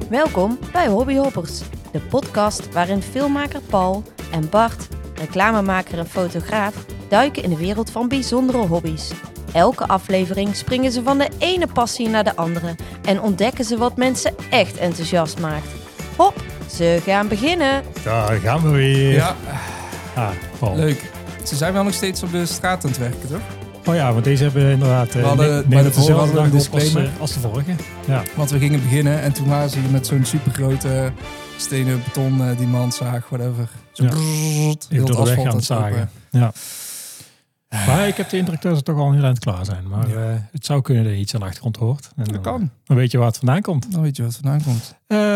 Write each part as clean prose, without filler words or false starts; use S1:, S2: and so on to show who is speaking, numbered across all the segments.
S1: Welkom bij Hobbyhoppers, de podcast waarin filmmaker Paul en Bart, reclamemaker en fotograaf, duiken in de wereld van bijzondere hobby's. Elke aflevering springen ze van de ene passie naar de andere en ontdekken ze wat mensen echt enthousiast maakt. Hop, ze gaan beginnen.
S2: Daar gaan we weer.
S3: Ja,
S2: Paul.
S3: leuk. Ze zijn wel nog steeds op de straat aan het werken, toch?
S2: Oh ja, want deze hebben we inderdaad
S3: We hadden
S2: nemen
S3: bij de vorige
S2: dezelfde dag op
S3: disclaimer.
S2: als de vorige. Ja.
S3: Want we gingen beginnen en toen waren ze hier met zo'n supergrote stenen beton diamantzaag, whatever. Zo
S2: Ja.
S3: brrrrt, heel
S2: Even
S3: het
S2: door de weg
S3: asfalt
S2: aan het zagen. Ja. Maar ik heb de indruk dat ze toch al heel aan het klaar zijn. Maar het zou kunnen dat je iets aan de achtergrond hoort. En
S3: Dat kan.
S2: Dan weet je waar het vandaan komt.
S3: Dan weet je wat vandaan komt.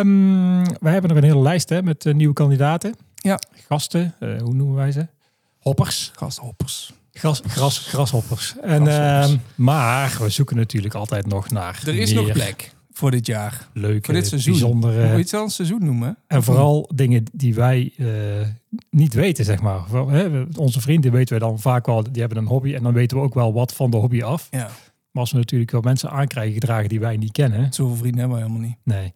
S2: Wij hebben nog een hele lijst met nieuwe kandidaten.
S3: Ja.
S2: Gasten, hoe noemen wij ze? Hoppers.
S3: Gasthoppers.
S2: Grashoppers. Maar we zoeken natuurlijk altijd nog naar
S3: Er is
S2: meer
S3: nog plek voor dit jaar.
S2: leuke,
S3: Voor dit seizoen.
S2: bijzondere...
S3: Moet je het wel een seizoen noemen?
S2: En vooral dingen die wij niet weten, zeg maar. Onze vrienden weten we dan vaak wel, die hebben een hobby. En dan weten we ook wel wat van de hobby af.
S3: Ja.
S2: Maar als we natuurlijk wel mensen aankrijgen gedragen die wij niet kennen.
S3: Zoveel vrienden hebben we helemaal niet.
S2: Nee.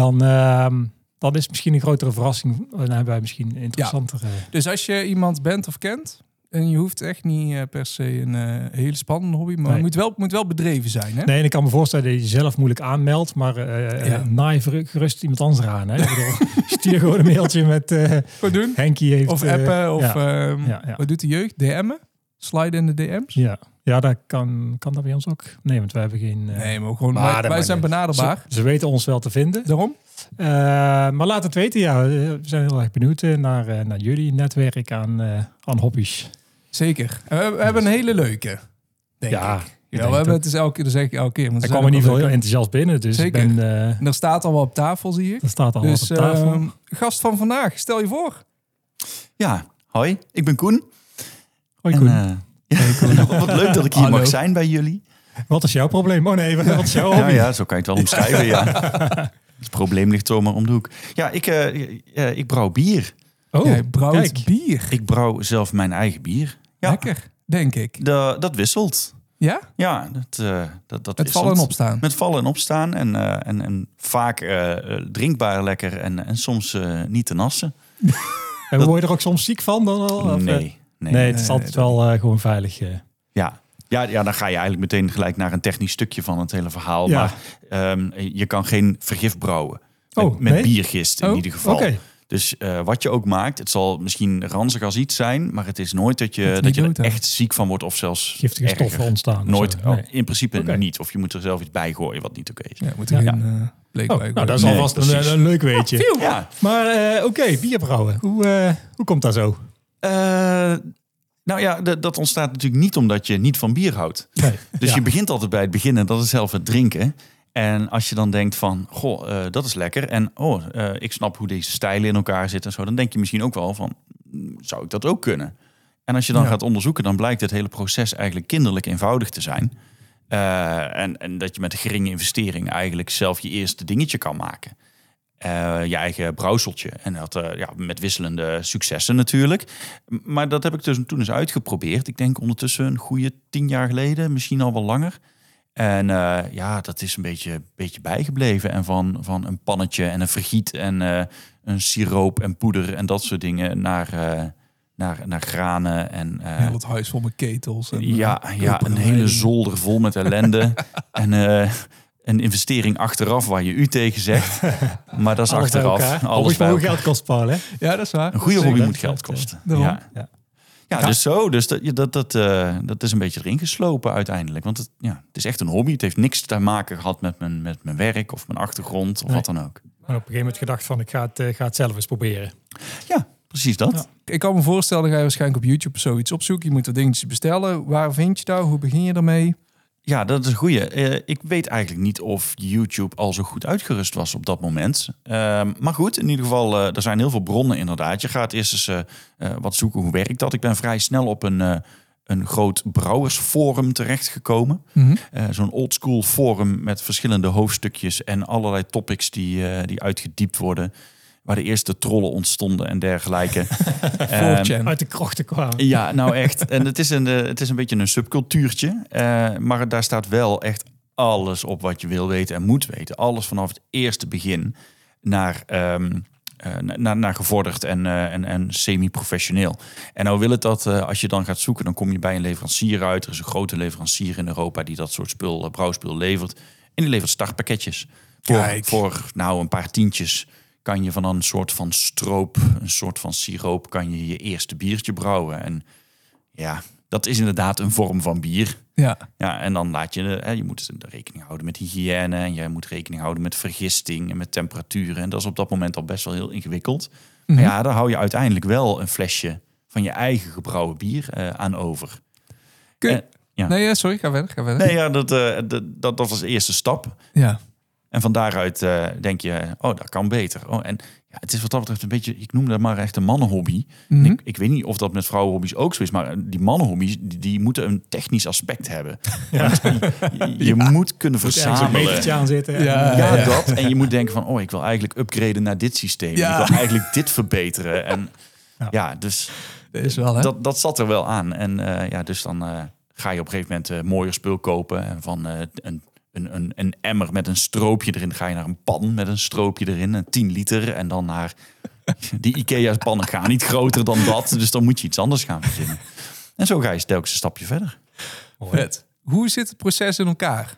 S2: Dan is het misschien een grotere verrassing. Dan hebben wij misschien een interessanter...
S3: Dus als je iemand bent of kent, en je hoeft echt niet per se een hele spannende hobby, maar
S2: Nee.
S3: het moet wel bedreven zijn, hè?
S2: Nee, en ik kan me voorstellen dat je jezelf moeilijk aanmeldt. Maar naai gerust iemand anders aan. Hè? Ik bedoel, stuur gewoon een mailtje met...
S3: Goed doen.
S2: Henkie heeft...
S3: Of appen, of
S2: ja.
S3: wat doet de jeugd? DM'en? Sliden in de DM's?
S2: Ja, dat kan dat bij ons ook. Nee, want wij hebben geen...
S3: Nee, maar gewoon,
S2: maar
S3: wij zijn benaderbaar.
S2: Ze weten ons wel te vinden.
S3: Daarom?
S2: Maar laat het weten, ja. We zijn heel erg benieuwd naar jullie netwerk aan hobby's.
S3: Zeker. En we hebben een hele leuke, denk ik. Ja, we hebben het dus elke keer, dat zeg ik elke keer.
S2: Ik kwam in ieder geval heel enthousiast binnen, dus
S3: Zeker.
S2: ik ben...
S3: En er staat al wel op tafel, zie ik.
S2: Er staat al
S3: Dus
S2: wat op tafel.
S3: gast van vandaag, stel je voor.
S4: Ja, hoi, ik ben Koen.
S2: Hoi Koen.
S4: Wat leuk dat ik hier
S3: Hallo.
S4: mag zijn bij jullie.
S2: Wat is jouw probleem? Oh nee, wat is jouw hobby?
S4: Ja, zo kan je het wel omschrijven, ja. Het probleem ligt zomaar om de hoek. Ja, ik brouw bier.
S2: Oh,
S3: Jij brouwt
S2: kijk.
S3: bier.
S4: Ik brouw zelf mijn eigen bier. Ja,
S3: Lekker, denk ik.
S4: dat wisselt.
S3: Ja?
S4: Ja, dat
S3: Met
S4: wisselt.
S3: vallen en opstaan.
S4: Met vallen en opstaan. En vaak drinkbaar lekker en soms niet te nassen.
S2: En word je er ook soms ziek van dan al? Of,
S4: Nee.
S2: Nee, het is altijd wel gewoon veilig.
S4: Ja, dan ga je eigenlijk meteen gelijk naar een technisch stukje van het hele verhaal.
S2: Ja.
S4: Maar je kan geen vergif brouwen.
S2: Oh,
S4: Met
S2: nee?
S4: biergist in ieder geval.
S2: Oké.
S4: Dus wat je ook maakt, het zal misschien ranzig als iets zijn, maar het is nooit dat je
S3: niet
S4: er
S3: dood, hè?
S4: echt ziek van wordt of zelfs
S2: Giftige
S4: erger.
S2: stoffen ontstaan. of
S4: Nooit,
S2: zo. Nee.
S4: in principe
S2: Oké.
S4: niet. Of je moet er zelf iets bij gooien wat niet oké is.
S3: Ja, moet er
S2: Ja.
S3: geen bleek
S2: Oh,
S3: bij
S2: nou, dat is
S4: Nee,
S2: alvast
S4: precies.
S2: een leuk weetje.
S4: Ja,
S2: Maar oké, bierbrouwen. Hoe komt dat zo?
S4: nou ja, dat ontstaat natuurlijk niet omdat je niet van bier houdt.
S2: Nee.
S4: Dus
S2: Ja.
S4: je begint altijd bij het begin en dat is zelf het drinken. En als je dan denkt van, goh, dat is lekker. En ik snap hoe deze stijlen in elkaar zitten en zo. Dan denk je misschien ook wel van, zou ik dat ook kunnen? En als je dan gaat onderzoeken, dan blijkt het hele proces eigenlijk kinderlijk eenvoudig te zijn. En dat je met een geringe investering eigenlijk zelf je eerste dingetje kan maken. Je eigen brouwseltje. En dat met wisselende successen natuurlijk. Maar dat heb ik dus toen eens uitgeprobeerd. Ik denk ondertussen een goede 10 jaar geleden, misschien al wel langer. En dat is een beetje bijgebleven. En van een pannetje en een vergiet en een siroop en poeder en dat soort dingen naar granen. En,
S3: Heel het huis vol met ketels. En,
S4: een hele zolder vol met ellende. En een investering achteraf waar je u tegen zegt. Maar dat is
S2: Alles bij
S4: achteraf.
S2: elkaar.
S4: Alles
S2: Hobby's
S4: bij
S2: mogen
S4: elkaar.
S2: geld kost, Paul, hè?
S3: Ja, dat is waar.
S4: Een goede
S2: Zeker.
S4: hobby moet geld kosten.
S3: Daarom.
S2: Ja.
S4: Ja, dus zo. Dus dat is een beetje erin geslopen uiteindelijk. Want het is echt een hobby. Het heeft niks te maken gehad met mijn werk of mijn achtergrond of wat dan ook.
S2: Maar op een gegeven moment gedacht van, ik ga het zelf eens proberen.
S4: Ja, precies dat.
S2: Ja.
S3: Ik kan me voorstellen, dan ga je waarschijnlijk op YouTube zoiets opzoeken. Je moet er dingetjes bestellen. Waar vind je dat? Hoe begin je ermee?
S4: Ja, dat is een goeie. Ik weet eigenlijk niet of YouTube al zo goed uitgerust was op dat moment. Maar goed, in ieder geval, er zijn heel veel bronnen inderdaad. Je gaat eerst eens wat zoeken, hoe werkt dat? Ik ben vrij snel op een groot brouwersforum terechtgekomen.
S3: Mm-hmm.
S4: Zo'n oldschool forum met verschillende hoofdstukjes en allerlei topics die uitgediept worden. Waar de eerste trollen ontstonden en dergelijke.
S3: 4chan.
S2: Uit de krochten kwamen.
S4: Ja, nou echt. En het is een beetje een subcultuurtje. Maar daar staat wel echt alles op wat je wil weten en moet weten. Alles vanaf het eerste begin. naar gevorderd en semi-professioneel. En nou wil het dat als je dan gaat zoeken, dan kom je bij een leverancier uit. Er is een grote leverancier in Europa die dat soort brouwspul levert. En die levert startpakketjes. Voor een paar tientjes kan je van een soort van stroop, een soort van siroop, kan je je eerste biertje brouwen. En ja, dat is inderdaad een vorm van bier.
S3: Ja.
S4: Ja, en dan je moet rekening houden met hygiëne. En je moet rekening houden met vergisting en met temperaturen. En dat is op dat moment al best wel heel ingewikkeld. Maar ja, dan hou je uiteindelijk wel een flesje van je eigen gebrouwen bier aan over.
S3: Ja. Nee, sorry, ga verder.
S4: Nee, ja, dat was de eerste stap.
S3: Ja.
S4: En van daaruit denk je, dat kan beter. En ja, het is wat dat betreft een beetje, ik noem dat maar echt een mannenhobby.
S3: Mm-hmm.
S4: Ik weet niet of dat met vrouwenhobby's ook zo is, maar die mannenhobby's, die moeten een technisch aspect hebben.
S2: Ja.
S4: Je moet kunnen verzamelen.
S2: Zo'n metertje aan zitten.
S4: Ja, dat. En je moet denken van, ik wil eigenlijk upgraden naar dit systeem.
S3: Ja.
S4: Ik wil eigenlijk dit verbeteren. En dus
S3: is wel, hè?
S4: dat zat er wel aan. En dus dan ga je op een gegeven moment mooier spul kopen. En van een emmer met een stroopje erin ga je naar een pan met een stroopje erin. Een 10 liter. En dan naar die Ikea-pannen gaan niet groter dan dat. Dus dan moet je iets anders gaan verzinnen. En zo ga je telkens een stapje verder.
S3: Vet. Hoe zit het proces in elkaar?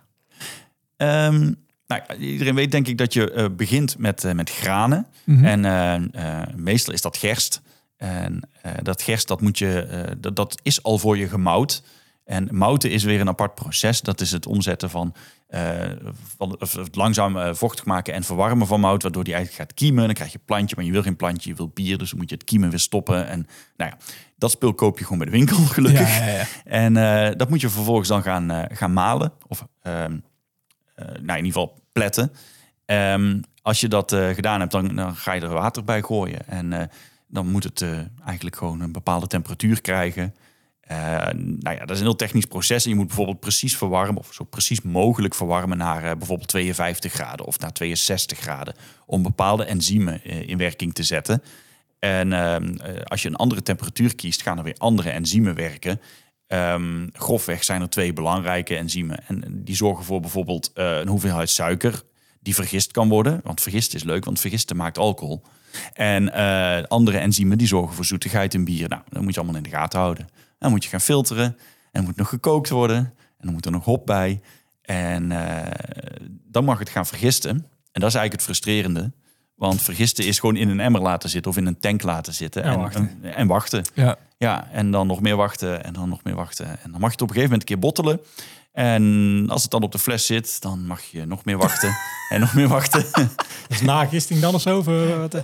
S4: Iedereen weet denk ik dat je begint met granen.
S3: Mm-hmm.
S4: En meestal is dat gerst. En dat gerst, dat is al voor je gemout. En mouten is weer een apart proces. Dat is het omzetten van het langzaam vochtig maken en verwarmen van mout, waardoor die eigenlijk gaat kiemen. Dan krijg je plantje, maar je wil geen plantje, je wil bier. Dus dan moet je het kiemen weer stoppen. En dat spul koop je gewoon bij de winkel, gelukkig. Ja. En dat moet je vervolgens dan gaan malen. Of in ieder geval pletten. Als je dat gedaan hebt, dan ga je er water bij gooien. En dan moet het eigenlijk gewoon een bepaalde temperatuur krijgen. Dat is een heel technisch proces. En je moet bijvoorbeeld precies verwarmen, of zo precies mogelijk verwarmen naar bijvoorbeeld 52 graden of naar 62 graden. Om bepaalde enzymen in werking te zetten. En als je een andere temperatuur kiest, gaan er weer andere enzymen werken. Grofweg zijn er 2 belangrijke enzymen. En die zorgen voor bijvoorbeeld een hoeveelheid suiker die vergist kan worden. Want vergisten is leuk, want vergisten maakt alcohol. En andere enzymen die zorgen voor zoetigheid in bier. Nou, dat moet je allemaal in de gaten houden. Dan moet je gaan filteren. En dan moet nog gekookt worden. En dan moet er nog hop bij. En dan mag het gaan vergisten. En dat is eigenlijk het frustrerende. Want vergisten is gewoon in een emmer laten zitten of in een tank laten zitten. En wachten. Ja, en dan nog meer wachten en dan nog meer wachten. En dan mag je het op een gegeven moment een keer bottelen. En als het dan op de fles zit, dan mag je nog meer wachten. En nog meer wachten.
S2: Is nagisting dan of zo?
S4: Goed.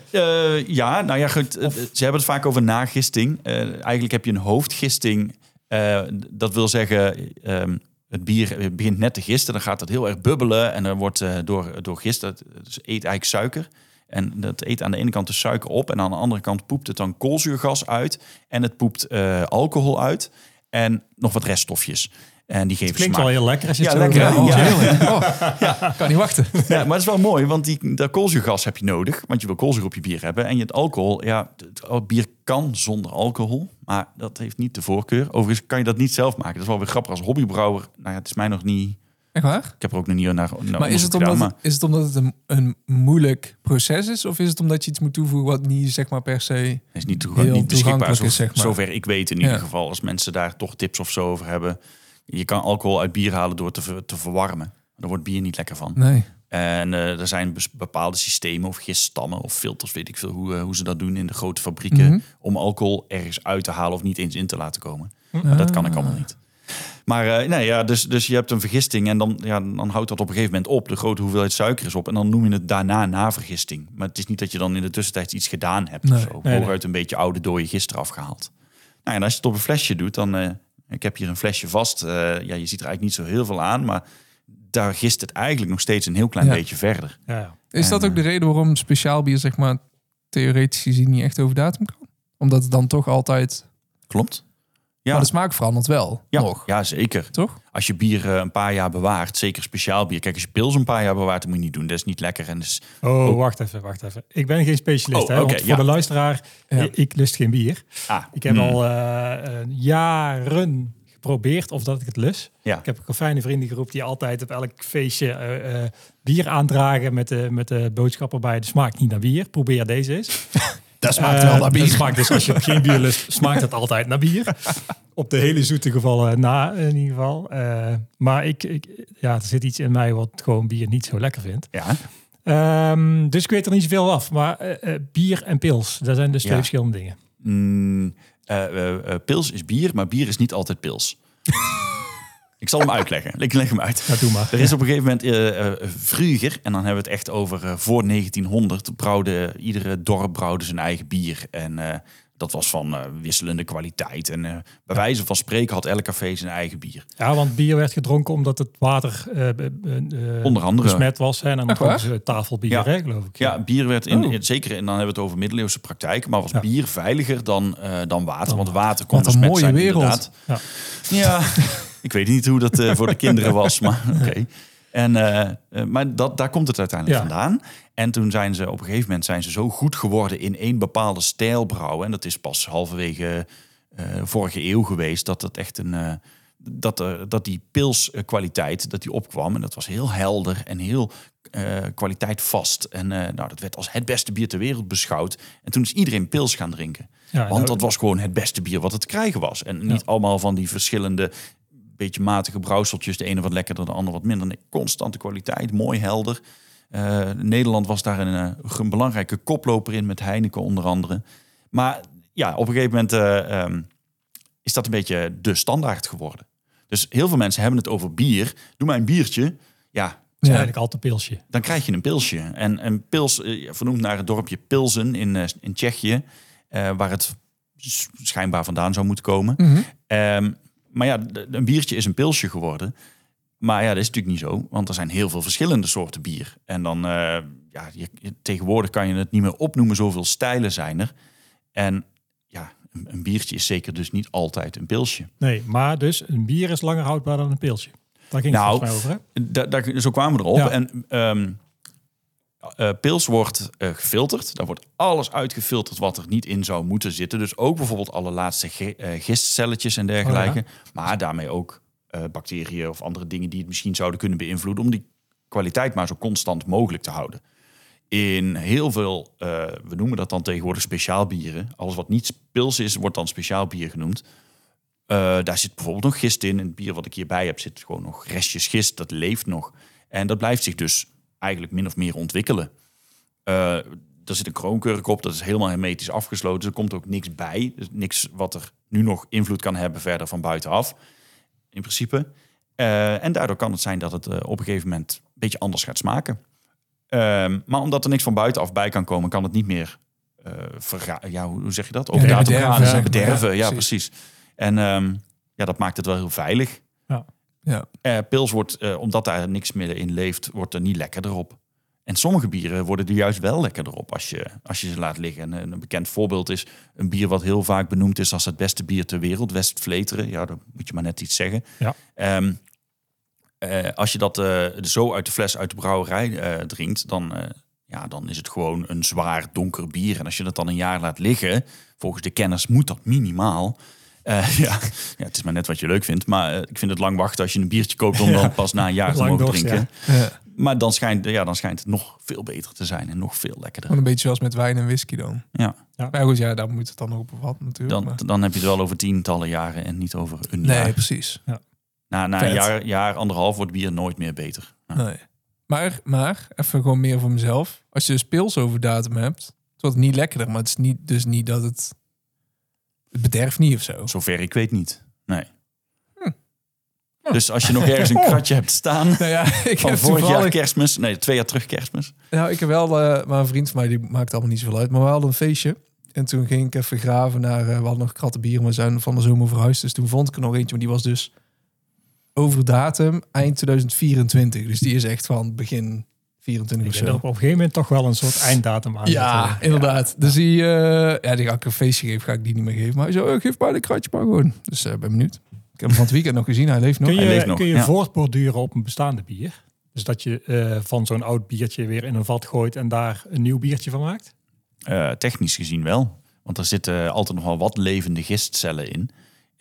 S4: Ze hebben het vaak over nagisting. Eigenlijk heb je een hoofdgisting. Dat wil zeggen, het bier begint net te gisten. Dan gaat het heel erg bubbelen. En dan wordt door gist, dus eet eigenlijk suiker. En dat eet aan de ene kant de suiker op. En aan de andere kant poept het dan koolzuurgas uit. En het poept alcohol uit. En nog wat reststofjes. En die geven
S2: klinkt
S4: smaak.
S2: wel heel lekker als je het zo
S3: lekker. Kan niet wachten.
S4: Ja, maar het is wel mooi, want dat koolzuurgas heb je nodig. Want je wil koolzuur op je bier hebben. En het alcohol, het bier kan zonder alcohol. Maar dat heeft niet de voorkeur. Overigens kan je dat niet zelf maken. Dat is wel weer grappig als hobbybrouwer. Het is mij nog niet...
S3: Echt waar?
S4: Ik heb er ook nog niet naar
S3: maar is het omdat het een moeilijk proces is? Of is het omdat je iets moet toevoegen wat niet zeg maar per se
S4: is niet beschikbaar
S3: is, zeg maar.
S4: Zover ik weet in ieder geval. Als mensen daar toch tips of zo over hebben. Je kan alcohol uit bier halen door te verwarmen. Daar wordt bier niet lekker van.
S3: Nee.
S4: En er zijn bepaalde systemen of giststammen of filters, weet ik veel hoe ze dat doen in de grote fabrieken. Om alcohol ergens uit te halen of niet eens in te laten komen. Maar dat kan ik allemaal niet. Maar dus je hebt een vergisting en dan houdt dat op een gegeven moment op. De grote hoeveelheid suiker is op en dan noem je het daarna navergisting. Maar het is niet dat je dan in de tussentijd iets gedaan hebt of zo. Hooguit een beetje oude dode gist eraf gehaald. Nou, en als je het op een flesje doet, dan... ik heb hier een flesje vast. Je ziet er eigenlijk niet zo heel veel aan, maar daar gist het eigenlijk nog steeds een heel klein beetje verder.
S2: Ja.
S3: Is dat ook de reden waarom speciaal bier, zeg maar, theoretisch gezien niet echt over datum kan? Omdat het dan toch altijd...
S4: Klopt. Ja.
S3: Maar de smaak verandert wel nog.
S4: Ja, zeker.
S3: Toch?
S4: Als je bier een paar jaar bewaart, zeker speciaal bier. Kijk, als je pils een paar jaar bewaart, dat moet je niet doen. Dat is niet lekker. En dus...
S2: Wacht even. Ik ben geen specialist. Want voor de luisteraar, ik lust geen bier. Ik heb al jaren geprobeerd of dat ik het lus.
S4: Ja.
S2: Ik heb een fijne vriendengroep die altijd op elk feestje bier aandragen met de boodschap erbij. Het smaakt niet naar bier. Probeer deze eens.
S3: Dat smaakt wel naar bier.
S2: Dat smaakt dus, als je geen bier lust, smaakt het altijd naar bier. Op de hele zoete gevallen na, in ieder geval. Maar er zit iets in mij wat gewoon bier niet zo lekker vindt.
S4: Ja.
S2: Dus ik weet er niet zoveel af. Maar bier en pils, dat zijn dus twee verschillende dingen.
S4: Pils is bier, maar bier is niet altijd pils. Ik zal hem uitleggen. Ik leg hem uit.
S2: Ja, doe maar.
S4: Er is op een gegeven moment vroeger, en dan hebben we het echt over voor 1900, iedere dorp brouwde zijn eigen bier. En dat was van wisselende kwaliteit. En bij wijze van spreken had elk café zijn eigen bier.
S2: Ja, want bier werd gedronken omdat het water
S4: onder andere
S2: besmet was. En dan dronken ze tafelbier, hè, geloof ik.
S4: Ja, bier werd zeker, en dan hebben we het over middeleeuwse praktijk, maar was bier veiliger dan water. Want water kon besmet
S3: mooie
S4: zijn,
S3: wereld.
S4: inderdaad. Ja, ik weet niet hoe dat voor de kinderen was, maar oké. Maar daar komt het uiteindelijk vandaan. En toen zijn ze op een gegeven moment zo goed geworden in één bepaalde stijl brouwen. En dat is pas halverwege vorige eeuw geweest dat het echt dat die pilskwaliteit dat die opkwam. En dat was heel helder en heel kwaliteitvast. En dat werd als het beste bier ter wereld beschouwd. En toen is iedereen pils gaan drinken. Ja, want dat was gewoon het beste bier wat het te krijgen was. En niet allemaal van die verschillende beetje matige brouwseltjes. De ene wat lekkerder, de andere wat minder. Nee, constante kwaliteit, mooi helder. Nederland was daar een belangrijke koploper in met Heineken onder andere. Maar ja, op een gegeven moment is dat een beetje de standaard geworden. Dus heel veel mensen hebben het over bier. Doe maar een biertje. Ja,
S2: eigenlijk altijd een pilsje.
S4: Dan krijg je een pilsje. En een pils, vernoemd naar het dorpje Pilsen in Tsjechië, waar het schijnbaar vandaan zou moeten komen. Mm-hmm. Maar ja, een biertje is een pilsje geworden. Maar ja, dat is natuurlijk niet zo. Want er zijn heel veel verschillende soorten bier. En dan, tegenwoordig kan je het niet meer opnoemen. Zoveel stijlen zijn er. En ja, een biertje is zeker dus niet altijd een pilsje.
S2: Nee, maar dus een bier is langer houdbaar dan een pilsje. Daar ging het volgens mij over, hè?
S4: Zo kwamen we erop.
S2: Ja.
S4: En pils wordt gefilterd. Daar wordt alles uitgefilterd wat er niet in zou moeten zitten. Dus ook bijvoorbeeld alle laatste gistcelletjes en dergelijke. Oh, ja. Maar daarmee ook bacteriën of andere dingen die het misschien zouden kunnen beïnvloeden, om die kwaliteit maar zo constant mogelijk te houden. In heel veel, we noemen dat dan tegenwoordig speciaalbieren. Alles wat niet pils is, wordt dan speciaal bier genoemd. Daar zit bijvoorbeeld nog gist in. In het bier wat ik hierbij heb zit gewoon nog restjes gist. Dat leeft nog. En dat blijft zich dus eigenlijk min of meer ontwikkelen. Er zit een kroonkurk op, dat is helemaal hermetisch afgesloten. Dus er komt ook niks bij. Dus niks wat er nu nog invloed kan hebben verder van buitenaf. In principe. En daardoor kan het zijn dat het op een gegeven moment een beetje anders gaat smaken. Maar omdat er niks van buitenaf bij kan komen, kan het niet meer hoe zeg je dat? Over datum gaan, bederven. Ja, precies. En dat maakt het wel heel veilig. Ja. Pils wordt, omdat daar niks meer in leeft, wordt er niet lekkerder op. En sommige bieren worden er juist wel lekkerder op als je ze laat liggen. En een bekend voorbeeld is een bier wat heel vaak benoemd is als het beste bier ter wereld, Westvleteren. Ja, dan moet je maar net iets zeggen. Ja. Als je dat zo uit de fles uit de brouwerij drinkt, dan is het gewoon een zwaar donker bier. En als je dat dan een jaar laat liggen, volgens de kenners moet dat minimaal. Het is maar net wat je leuk vindt. Maar ik vind het lang wachten als je een biertje koopt om dan pas na een jaar te mogen drinken. Ja. Maar dan schijnt het nog veel beter te zijn en nog veel lekkerder.
S3: Een beetje zoals met wijn en whisky dan.
S4: Ja.
S3: Maar goed, daar moet het dan nog op wat natuurlijk.
S4: Dan heb je het wel over tientallen jaren en niet over een jaar.
S3: Nee, precies. Ja.
S4: Na een jaar, anderhalf wordt bier nooit meer beter. Ja.
S3: Nee. Maar, even gewoon meer voor mezelf. Als je dus pils over datum hebt, het wordt niet lekkerder. Maar het is niet dat het bederft niet of zo.
S4: Zover ik weet niet. Nee. Dus als je nog ergens een kratje hebt staan
S3: ik
S4: van
S3: heb
S4: vorig jaar Kerstmis. Nee, 2 jaar terug Kerstmis.
S3: Nou, ik heb wel, maar een vriend van mij, die maakt allemaal niet zoveel uit. Maar we hadden een feestje. En toen ging ik even graven naar, we hadden nog krattenbier, maar we zijn van de zomer verhuisd. Dus toen vond ik er nog eentje, maar die was dus over datum eind 2024. Dus die is echt van begin 24 of zo.
S2: Op een gegeven moment toch wel een soort einddatum aan.
S3: Ja, inderdaad. Ja. Dus die ga ik een feestje geven, ga ik die niet meer geven. Maar hij zei, geef mij de kratje maar gewoon. Dus ben benieuwd. Ik heb hem van het weekend nog gezien, hij leeft nog.
S2: Kun je voortborduren op een bestaande bier? Dus dat je van zo'n oud biertje weer in een vat gooit en daar een nieuw biertje van maakt?
S4: Technisch gezien wel. Want er zitten altijd nog wel wat levende gistcellen in.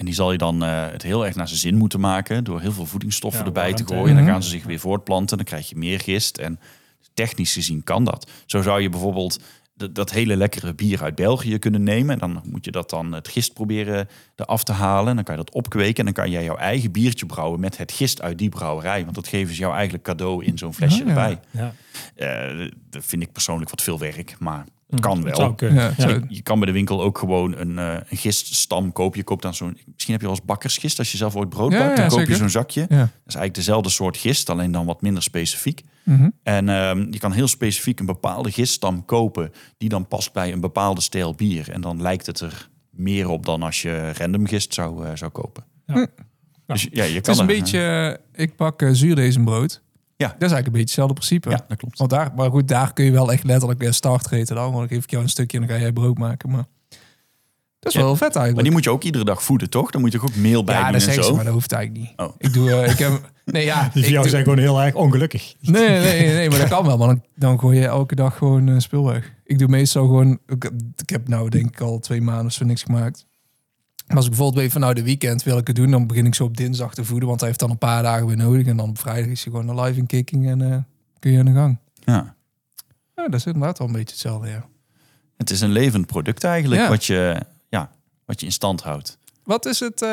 S4: En die zal je dan het heel erg naar zijn zin moeten maken door heel veel voedingsstoffen erbij te
S2: warmte.
S4: gooien. En dan gaan ze zich weer voortplanten. Dan krijg je meer gist. En technisch gezien kan dat. Zo zou je bijvoorbeeld dat hele lekkere bier uit België kunnen nemen. En dan moet je het gist proberen eraf te halen. En dan kan je dat opkweken. En dan kan jij jouw eigen biertje brouwen met het gist uit die brouwerij. Want dat geven ze jou eigenlijk cadeau in zo'n flesje erbij.
S2: Ja.
S4: Dat vind ik persoonlijk wat veel werk, maar het kan
S2: Het
S4: wel.
S2: zou kunnen.
S3: Ja,
S2: Ja.
S3: zo.
S4: Je kan bij de winkel ook gewoon een giststam kopen. Je koopt dan misschien heb je wel eens bakkersgist. Als je zelf ooit brood bakt, dan koop je
S3: zeker.
S4: zo'n zakje.
S3: Ja.
S4: Dat is eigenlijk dezelfde soort gist, alleen dan wat minder specifiek.
S3: Mhm.
S4: En je kan heel specifiek een bepaalde giststam kopen die dan past bij een bepaalde stijl bier. En dan lijkt het er meer op dan als je random gist zou kopen.
S2: Ja.
S4: Dus ja, je
S3: Het
S4: kan
S3: is een beetje, ik bak zuurdezenbrood.
S4: Ja.
S3: Dat is eigenlijk een beetje hetzelfde principe.
S4: Ja, dat klopt.
S3: Want maar goed, daar kun je wel echt letterlijk start eten dan. Want dan geef ik jou een stukje en dan ga jij brood maken. Maar dat is wel vet eigenlijk.
S4: Maar die moet je ook iedere dag voeden, toch? Dan moet je ook meel bij
S3: ja,
S4: doen
S3: dat
S4: en
S3: zeggen ze,
S4: zo.
S3: maar dat hoeft eigenlijk niet.
S4: Oh.
S3: Ik doe, ik heb, nee, ja.
S2: Die van jou zijn gewoon heel erg ongelukkig.
S3: Nee, maar dat kan wel. Maar dan gooi je elke dag gewoon spul weg. Ik doe meestal gewoon, ik heb nou denk ik al 2 maanden voor niks gemaakt. Maar als ik bijvoorbeeld weet van nou de weekend wil ik het doen, dan begin ik zo op dinsdag te voeden. Want hij heeft dan een paar dagen weer nodig. En dan op vrijdag is hij gewoon live in kicking en kun je aan de gang.
S4: Ja.
S3: Ja, dat is inderdaad wel een beetje hetzelfde, ja.
S4: Het is een levend product eigenlijk,
S3: Ja.
S4: wat je in stand houdt.
S3: Wat is het...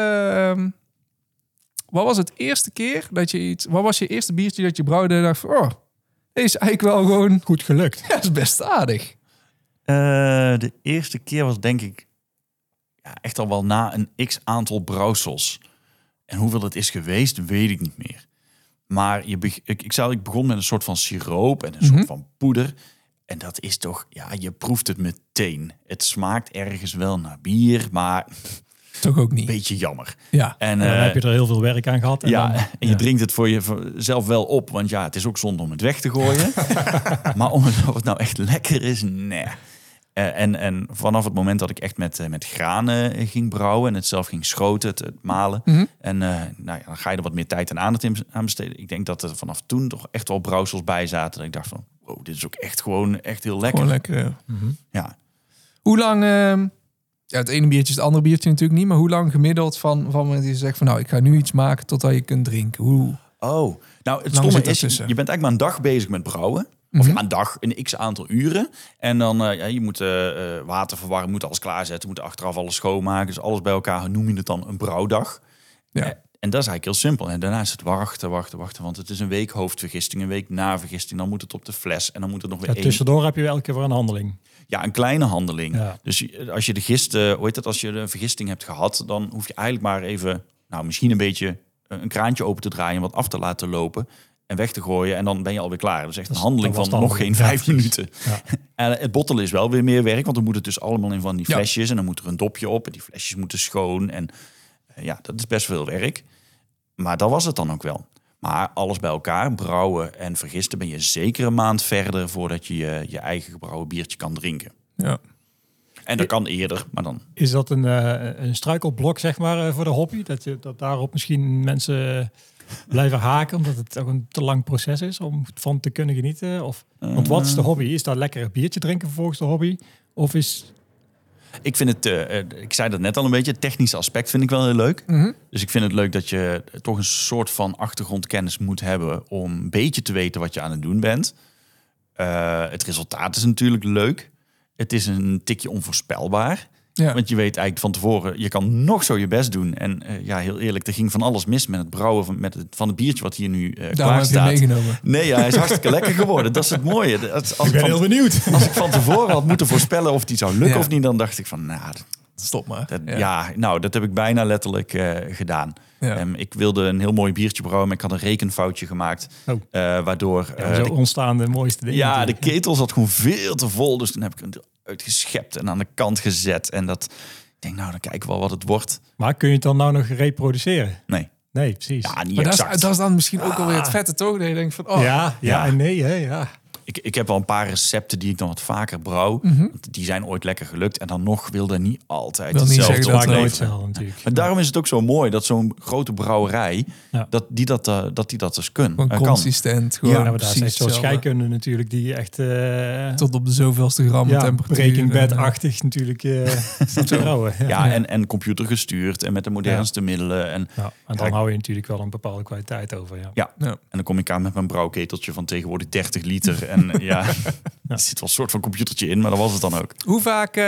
S3: wat was het eerste keer dat je iets... Wat was je eerste biertje dat je brouwde en dacht van... Oh, deze is eigenlijk wel gewoon...
S2: Goed gelukt.
S3: Ja, dat is best aardig.
S4: De eerste keer was denk ik echt al wel na een x-aantal brouwsels. En hoeveel dat is geweest, weet ik niet meer. Maar ik begon met een soort van siroop en een soort van poeder. En dat is toch, je proeft het meteen. Het smaakt ergens wel naar bier, maar
S3: Toch ook niet.
S4: een beetje jammer.
S3: Ja.
S4: En
S2: En dan heb je er heel veel werk aan gehad. En dan,
S4: en je drinkt het voor jezelf wel op. Want het is ook zonde om het weg te gooien. Maar of het nou echt lekker is, nee. En vanaf het moment dat ik echt met granen ging brouwen en het zelf ging schoten, het malen. En dan ga je er wat meer tijd en aandacht aan besteden. Ik denk dat er vanaf toen toch echt wel brouwsels bij zaten. Dat ik dacht van, wow, dit is ook echt gewoon echt heel lekker.
S3: Gewoon lekker, ja.
S4: Ja.
S3: Hoe lang... het ene biertje is het andere biertje natuurlijk niet. Maar hoe lang gemiddeld van het moment dat je zegt van... Nou, ik ga nu iets maken totdat je kunt drinken. Hoe...
S4: Oh, nou het
S3: Lang
S4: stomme
S3: zit
S4: is, je
S3: daartussen.
S4: bent eigenlijk maar een dag bezig met brouwen. Of een dag, een x-aantal uren. En dan, je moet water verwarmen, moet alles klaarzetten. Moet achteraf alles schoonmaken. Dus alles bij elkaar noem je het dan een brouwdag.
S3: Ja.
S4: En dat is eigenlijk heel simpel. En daarna is het wachten. Want het is een week hoofdvergisting, een week navergisting. Dan moet het op de fles en dan moet het nog weer één...
S2: tussendoor heb je wel elke keer weer een handeling.
S4: Ja, een kleine handeling.
S2: Ja.
S4: Dus als je de gist, als je de vergisting hebt gehad, dan hoef je eigenlijk maar even, misschien een beetje een kraantje open te draaien, wat af te laten lopen en weg te gooien. En dan ben je alweer klaar. Dat is echt een handeling
S2: dat was
S4: van
S2: de
S4: nog geen
S2: handeling.
S4: 5 minuten.
S2: Ja.
S4: En het bottelen is wel weer meer werk, want dan moet het dus allemaal in van die flesjes en dan moet er een dopje op en die flesjes moeten schoon. En dat is best veel werk. Maar dat was het dan ook wel. Maar alles bij elkaar, brouwen en vergisten, ben je zeker een maand verder voordat je je eigen gebrouwen biertje kan drinken.
S3: Ja.
S4: En dat kan eerder, maar dan...
S2: Is dat een struikelblok, zeg maar, voor de hobby? Dat daarop misschien mensen blijven haken, omdat het ook een te lang proces is om van te kunnen genieten? Want wat is de hobby? Is dat lekker een biertje drinken volgens de hobby? Of is...
S4: Ik vind het, ik zei dat net al een beetje, het technische aspect vind ik wel heel leuk. Dus ik vind het leuk dat je toch een soort van achtergrondkennis moet hebben om een beetje te weten wat je aan het doen bent. Het resultaat is natuurlijk leuk. Het is een tikje onvoorspelbaar.
S3: Ja.
S4: Want je weet eigenlijk van tevoren, je kan nog zo je best doen. En heel eerlijk, er ging van alles mis met het brouwen van het biertje wat hier nu klaar
S3: Daarom heb je hem
S4: staat.
S3: meegenomen.
S4: Nee, hij is hartstikke lekker geworden. Dat is het mooie.
S2: Ik ben heel benieuwd.
S4: Als ik van tevoren had moeten voorspellen of die zou lukken
S3: Ja.
S4: of niet, dan dacht ik van,
S3: Stop maar.
S4: dat heb ik bijna letterlijk gedaan.
S3: Ja.
S4: Ik wilde een heel mooi biertje brouwen, maar ik had een rekenfoutje gemaakt.
S2: Oh.
S4: Waardoor
S2: Zo ontstaan de mooiste dingen.
S4: de
S2: natuurlijk.
S4: ketel zat gewoon veel te vol. Dus toen heb ik hem uitgeschept en aan de kant gezet. En ik denk, dan kijken we wel wat het wordt.
S2: Maar kun je het dan nou nog reproduceren?
S4: Nee,
S2: precies.
S4: ja, niet
S3: Maar
S4: exact.
S3: dat is dan misschien ook alweer het vette toch? Dat je denkt van,
S2: Ja en nee, hè? Ja.
S4: Ik heb wel een paar recepten die ik dan wat vaker brouw. Want die zijn ooit lekker gelukt. En dan nog wilde niet altijd
S3: Wil niet
S4: hetzelfde
S3: zeggen dat
S2: maakt nooit
S4: opleveren.
S2: hetzelfde natuurlijk.
S4: Maar daarom is het ook zo mooi dat zo'n grote brouwerij... dat die dat dus
S3: Gewoon
S4: kan.
S3: consistent. Gewoon
S2: Ja, maar daar is
S3: precies
S2: echt zo'n
S3: hetzelfde.
S2: scheikunde natuurlijk die echt...
S3: Tot op de zoveelste gram temperatuur.
S2: Breaking Bad-achtig natuurlijk staat te brouwen.
S4: Ja, en computergestuurd en met de modernste middelen. En,
S2: En dan hou je natuurlijk wel een bepaalde kwaliteit over. Ja.
S3: Ja.
S4: en dan kom ik aan met mijn brouwketeltje van tegenwoordig 30 liter. En er zit wel een soort van computertje in, maar dat was het dan ook.
S3: Hoe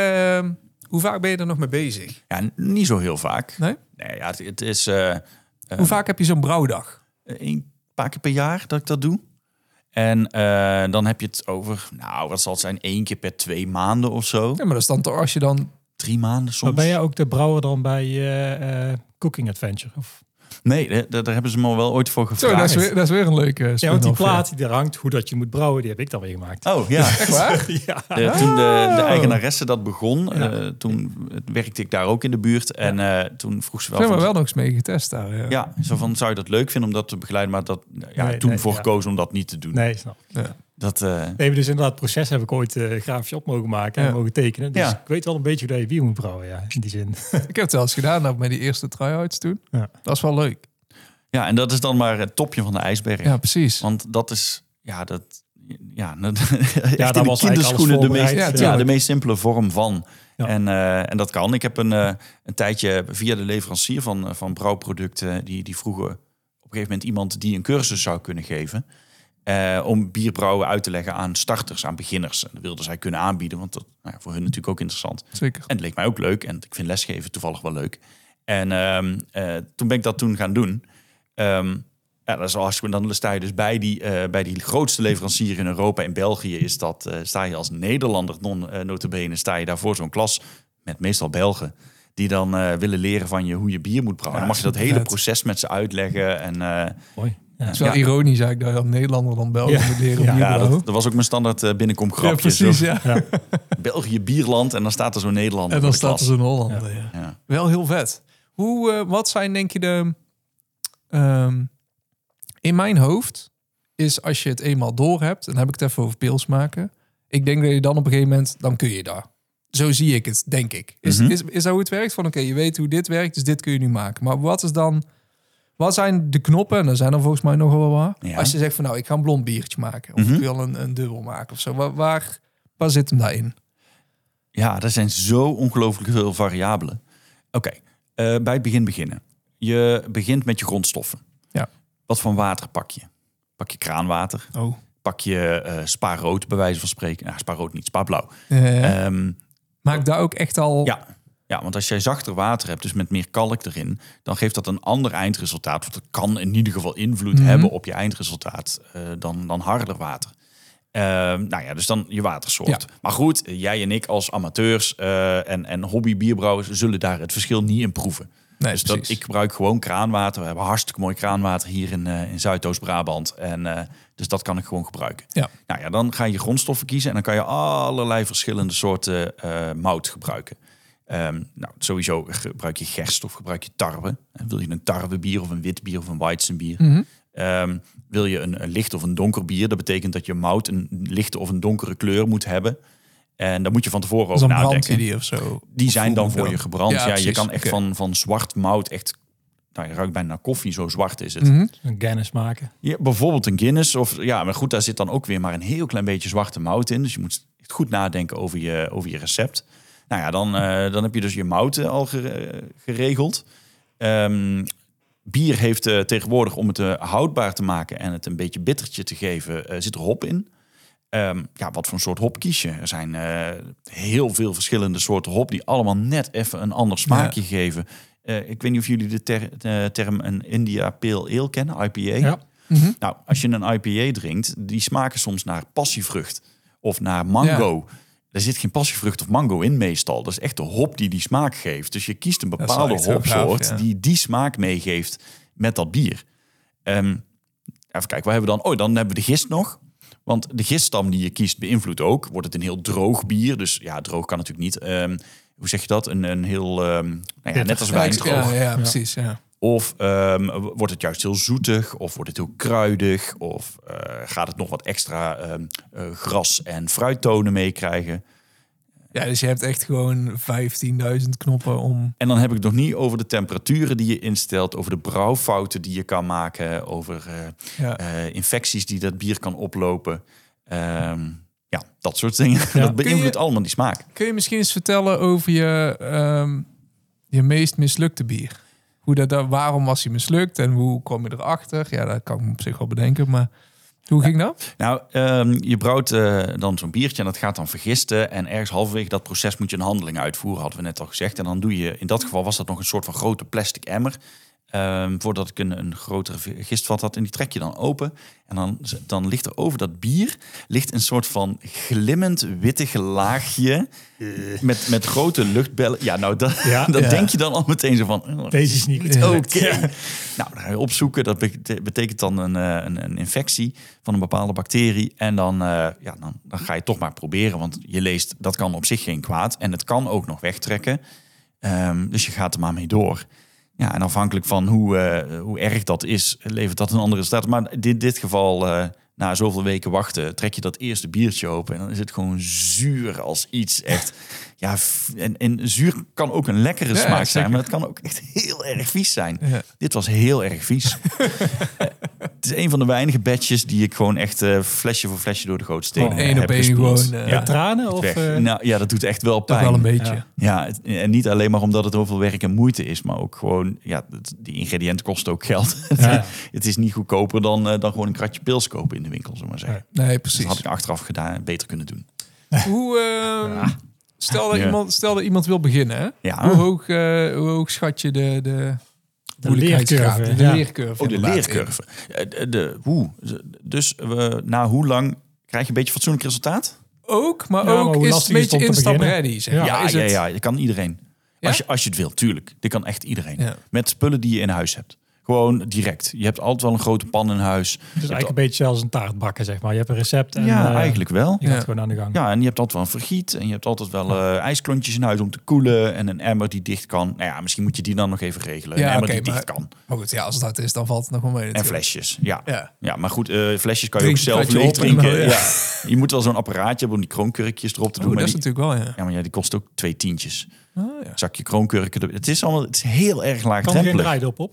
S3: vaak ben je er nog mee bezig?
S4: Ja, niet zo heel vaak.
S3: Nee?
S4: Nee, ja, het is
S3: Hoe vaak heb je zo'n brouwdag?
S4: een paar keer per jaar dat ik dat doe. En dan heb je het over, wat zal het zijn, 1 keer per 2 maanden of zo.
S3: Ja, maar dat is dan toch als je dan...
S4: 3 maanden soms.
S2: Maar ben jij ook de brouwer dan bij Cooking Adventure? Of?
S4: Nee, daar hebben ze me wel ooit voor
S3: Zo,
S4: gevraagd.
S3: dat is weer een leuke
S2: Ja, want die
S3: spin-off,
S2: plaat die er hangt, hoe dat je moet brouwen, die heb ik dan weer gemaakt.
S4: Oh, ja.
S3: Echt waar?
S2: Ja.
S4: Toen de eigenaresse dat begon, toen werkte ik daar ook in de buurt. En toen vroeg ze
S3: We
S4: wel
S3: hebben
S4: van...
S3: wel nog eens mee getest daar.
S4: Ja, zo van, zou je dat leuk vinden om dat te begeleiden? Maar dat,
S2: Nee,
S4: toen
S2: nee,
S4: voor
S2: ja.
S4: gekozen om dat niet te doen.
S2: Nee, snap.
S3: Ja.
S4: Dat,
S2: Nee, maar dus inderdaad, het proces heb ik ooit grafisch op mogen maken en mogen tekenen. Dus
S4: Ja.
S2: ik weet wel een beetje hoe dat je bier moet brouwen, ja, in die zin.
S3: Ik heb het wel eens gedaan met die eerste try-outs toen.
S2: Ja.
S3: Dat is wel leuk.
S4: ja, en dat is dan maar het topje van de ijsberg.
S3: Ja, precies.
S4: Want dat is, dat echt
S2: daar
S4: in de
S2: was eigenlijk
S4: kinderschoenen
S2: alles
S4: de meest,
S2: voorbereid.
S4: de meest simpele vorm van.
S2: Ja.
S4: En dat kan. Ik heb een tijdje via de leverancier van brouwproducten, die vroegen op een gegeven moment iemand die een cursus zou kunnen geven. Om bierbrouwen uit te leggen aan starters, aan beginners. En dat wilden zij kunnen aanbieden, want dat voor hun natuurlijk ook interessant.
S3: Zeker.
S4: En het leek mij ook leuk. En ik vind lesgeven toevallig wel leuk. En toen ben ik dat toen gaan doen. Dat is dan sta je dus bij die grootste leverancier in Europa. In België is dat, sta je als Nederlander, notabene, sta je daar voor zo'n klas met meestal Belgen. Die dan willen leren van je hoe je bier moet brouwen.
S3: Ja,
S4: Dan mag je dat hele
S3: supervet.
S4: proces met ze uitleggen. En
S2: Mooi. Ja.
S3: Het is wel ironisch eigenlijk dat je als Nederlander dan België moet leren
S2: Ja,
S3: bier brouwen.
S4: dat was ook mijn standaard binnenkomgrapje.
S3: Ja, precies,
S4: Zo,
S3: ja.
S4: België bierland en dan staat er zo'n Nederlander
S3: En dan
S4: voor de
S3: staat er
S4: klas.
S3: zo'n Hollander. Ja.
S4: Ja.
S3: Wel heel vet. Wat zijn denk je de... in mijn hoofd is als je het eenmaal door hebt, dan heb ik het even over pils maken. Ik denk dat je dan op een gegeven moment, dan kun je daar. Zo zie ik het, denk ik. Is dat hoe het werkt? Van oké, je weet hoe dit werkt, dus dit kun je nu maken. Maar wat zijn de knoppen? En er zijn er volgens mij nogal wel wat.
S4: Ja.
S3: Als je zegt van een blond biertje maken. Of ik wil een dubbel maken of zo. Waar zit hem daarin?
S4: Ja, er zijn zo ongelooflijk veel variabelen. Oké, bij het begin beginnen. Je begint met je grondstoffen.
S3: Ja.
S4: Wat voor water pak je? Pak je kraanwater?
S3: Oh.
S4: Pak je spaarrood, bij wijze van spreken? Nou, spaarrood niet, spaarblauw.
S3: Maak daar ook echt al...
S4: Ja, want als jij zachter water hebt, dus met meer kalk erin, dan geeft dat een ander eindresultaat. Want dat kan in ieder geval invloed hebben op je eindresultaat dan harder water. Dus dan je watersoort.
S3: Ja.
S4: Maar goed, jij en ik als amateurs en hobby bierbrouwers zullen daar het verschil niet in proeven.
S3: Nee,
S4: Dus
S3: precies.
S4: ik gebruik gewoon kraanwater. We hebben hartstikke mooi kraanwater hier in Zuidoost-Brabant. En dus dat kan ik gewoon gebruiken.
S3: Ja.
S4: Nou ja, dan ga je grondstoffen kiezen en dan kan je allerlei verschillende soorten mout gebruiken. Sowieso gebruik je gerst of gebruik je tarwe. Wil je een tarwebier of een wit bier of een weizenbier? Wil je een licht of een donker bier? Dat betekent dat je mout een lichte of een donkere kleur moet hebben. En daar moet je van tevoren over
S3: Dan
S4: nadenken.
S3: brand je die of zo.
S4: Die zijn dan
S3: Of
S4: voor je gebrand. Ja, je
S3: precies.
S4: kan echt
S3: Oké.
S4: van zwart mout echt... Nou, je ruikt bijna naar koffie, zo zwart is het.
S2: Een Guinness maken.
S4: Ja, bijvoorbeeld een Guinness. Maar goed, daar zit dan ook weer maar een heel klein beetje zwarte mout in. Dus je moet echt goed nadenken over je recept. Nou ja, dan heb je dus je mouten al geregeld. Bier heeft tegenwoordig, om het houdbaar te maken en het een beetje bittertje te geven, zit er hop in. Wat voor een soort hop kies je? Er zijn heel veel verschillende soorten hop die allemaal net even een ander smaakje geven. Ik weet niet of jullie de term een India Pale Ale kennen, IPA.
S2: Ja.
S4: Nou, als je een IPA drinkt, die smaken soms naar passievrucht of naar mango.
S3: Ja.
S4: Er zit geen passievrucht of mango in meestal. Dat is echt de hop die smaak geeft. Dus je kiest een
S3: is
S4: bepaalde
S3: wel echt heel
S4: hopsoort
S3: gaaf, ja.
S4: die smaak meegeeft met dat bier. Even kijken, wat hebben we dan? Dan hebben we de gist nog. Want de giststam die je kiest beïnvloedt ook. Wordt het een heel droog bier? Dus ja, droog kan natuurlijk niet. Hoe zeg je dat? Een heel, net als wijn droog.
S3: Ja, precies. Ja.
S4: Of wordt het juist heel zoetig? Of wordt het heel kruidig? Of gaat het nog wat extra gras- en fruittonen meekrijgen?
S3: Ja, dus je hebt echt gewoon 15.000 knoppen om...
S4: En dan heb ik het nog niet over de temperaturen die je instelt, over de brouwfouten die je kan maken, over infecties die dat bier kan oplopen. Dat soort dingen.
S2: Ja.
S4: Dat beïnvloedt allemaal die smaak.
S3: Kun je misschien eens vertellen over je meest mislukte bier? Waarom was hij mislukt en hoe kwam je erachter? Ja, dat kan ik me op zich wel bedenken, maar hoe ging dat?
S4: Nou, je brouwt dan zo'n biertje en dat gaat dan vergisten. En ergens halverwege dat proces moet je een handeling uitvoeren, hadden we net al gezegd. En dan doe je, in dat geval was dat nog een soort van grote plastic emmer. Voordat ik een grotere gistvat had. En die trek je dan open. En dan ligt er over dat bier een soort van glimmend wittig laagje. Met grote luchtbellen. Ja, nou, dat denk je dan al meteen zo van...
S2: Deze is niet goed.
S4: Oké. Nou, dan ga je opzoeken. Dat betekent dan een infectie van een bepaalde bacterie. En dan ga je toch maar proberen. Want je leest, dat kan op zich geen kwaad. En het kan ook nog wegtrekken. Dus je gaat er maar mee door. Ja, en afhankelijk van hoe erg dat is, levert dat een andere staat. Maar in dit geval, na zoveel weken wachten, trek je dat eerste biertje open. En dan is het gewoon zuur als iets echt. Ja, en zuur kan ook een lekkere smaak zijn, maar het kan ook echt heel erg vies zijn. Ja. Dit was heel erg vies. Het is een van de weinige batches die ik gewoon echt flesje voor flesje door de goot steek.
S3: Één op één gewoon.
S2: Met tranen? Of,
S4: nou ja, dat doet echt wel pijn.
S3: Toch wel een beetje.
S4: Ja, en niet alleen maar omdat het heel veel werk en moeite is, maar ook gewoon, die ingrediënten kosten ook geld. Ja. Het is niet goedkoper dan gewoon een kratje pils kopen in de winkel, zullen maar zeggen.
S3: Nee, precies.
S4: Dus dat had ik achteraf gedaan, beter kunnen doen.
S3: Hoe... Stel dat iemand wil beginnen, hè?
S4: Ja.
S3: Hoe hoog schat je de
S2: leercurve?
S3: De leercurve.
S4: Oh, de leercurve. Dus na hoe lang krijg je een beetje fatsoenlijk resultaat?
S3: Ook, maar ook is het een beetje instap ready. Zeg.
S4: Ja, dat kan iedereen. Ja? Als je het wilt, tuurlijk. Dit kan echt iedereen. Ja. Met spullen die je in huis hebt. Gewoon direct. Je hebt altijd wel een grote pan in huis.
S2: Dus eigenlijk een beetje zelfs een taart bakken, zeg maar. Je hebt een recept. En,
S4: eigenlijk wel.
S2: Je gaat gewoon aan de gang.
S4: Ja, en je hebt altijd wel een vergiet. En je hebt altijd wel ijsklontjes in huis om te koelen. En een emmer die dicht kan. Nou ja, misschien moet je die dan nog even regelen. Een emmer die dicht kan.
S3: Maar goed, als het hard is, dan valt het nog wel mee.
S4: En flesjes, ja, maar goed, flesjes kan je ook zelf leeg drinken. Je moet wel zo'n apparaatje hebben om die kroonkurkjes erop te doen.
S3: Dat is natuurlijk wel, ja.
S4: Ja, maar die kost ook 2 tientjes. Zakje kroonkurken. Het is heel erg laagdrempelig.
S2: Kan er geen draaidop op?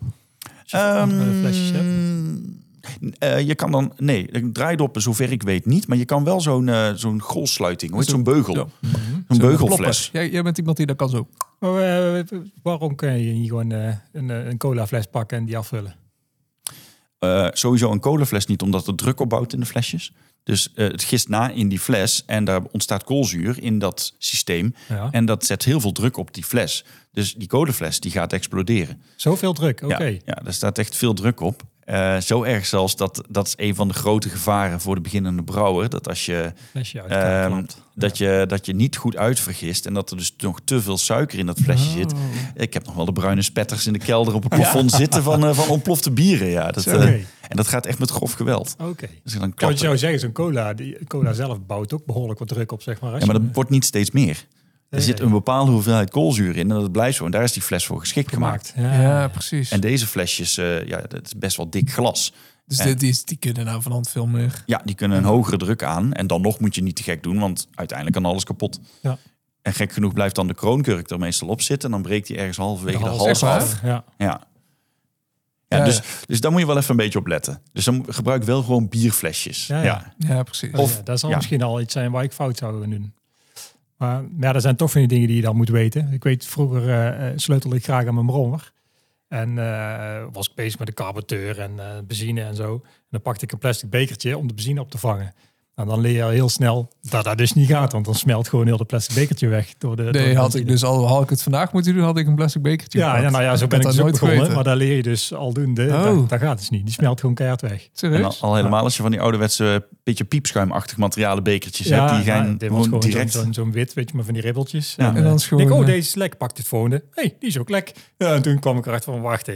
S4: Je kan dan... Nee, een draaidoppen zover ik weet niet. Maar je kan wel zo'n golfsluiting. Hoe heet zo'n beugel? Ja. Zo'n beugelfles.
S3: Jij bent iemand die dat kan zo.
S2: Waarom kun je niet gewoon een colafles pakken en die afvullen?
S4: Sowieso een colafles niet, omdat er druk opbouwt in de flesjes. Dus het gist na in die fles en daar ontstaat koolzuur in dat systeem. Ja. En dat zet heel veel druk op die fles. Dus die colafles die gaat exploderen.
S2: Zoveel druk, oké.
S4: Ja, daar staat echt veel druk op. Zo erg zelfs dat is een van de grote gevaren voor de beginnende brouwer. Dat als je dat je niet goed uitvergist en dat er dus nog te veel suiker in dat flesje zit. Ik heb nog wel de bruine spetters in de kelder op het plafond zitten van ontplofte bieren. Ja, en dat gaat echt met grof geweld.
S2: Oké.
S4: Dus dan
S2: kan je zou zeggen, zo'n cola zelf bouwt ook behoorlijk wat druk op, zeg maar.
S4: Maar dat wordt niet steeds meer. Er zit een bepaalde hoeveelheid koolzuur in en dat blijft zo. En daar is die fles voor geschikt gemaakt.
S3: Ja, precies.
S4: En deze flesjes, dat is best wel dik glas.
S3: Dus die kunnen nou van hand veel meer.
S4: Ja, die kunnen een hogere druk aan. En dan nog moet je niet te gek doen, want uiteindelijk kan alles kapot. Ja. En gek genoeg blijft dan de kroonkurk er meestal op zitten. En dan breekt hij ergens halverwege de hals af. Ja, dus daar moet je wel even een beetje op letten. Dus dan gebruik wel gewoon bierflesjes.
S3: Ja, precies.
S2: Dat zal misschien al iets zijn waar ik fout zou doen. Maar er zijn toch van die dingen die je dan moet weten. Ik weet, vroeger sleutelde ik graag aan mijn brommer. En was ik bezig met de carburateur en benzine en zo. En dan pakte ik een plastic bekertje om de benzine op te vangen. En dan leer je al heel snel dat dat dus niet gaat. Want dan smelt gewoon heel de plastic bekertje weg.
S3: Had ik het vandaag moeten doen, had ik een plastic bekertje.
S2: Zo ben ik dus ook begonnen. Geweten. Maar daar leer je dus aldoende. Dat gaat dus niet. Die smelt gewoon keihard weg.
S4: En al helemaal als je van die ouderwetse beetje piepschuimachtig materialen bekertjes hebt. Die gaan gewoon direct...
S2: Zo'n wit, weet je, maar van die ribbeltjes.
S3: Ja. En dan is gewoon...
S2: Denk, deze is lek. Pak het volgende. Die is ook lek. Ja, en toen kwam ik erachter van, wacht even.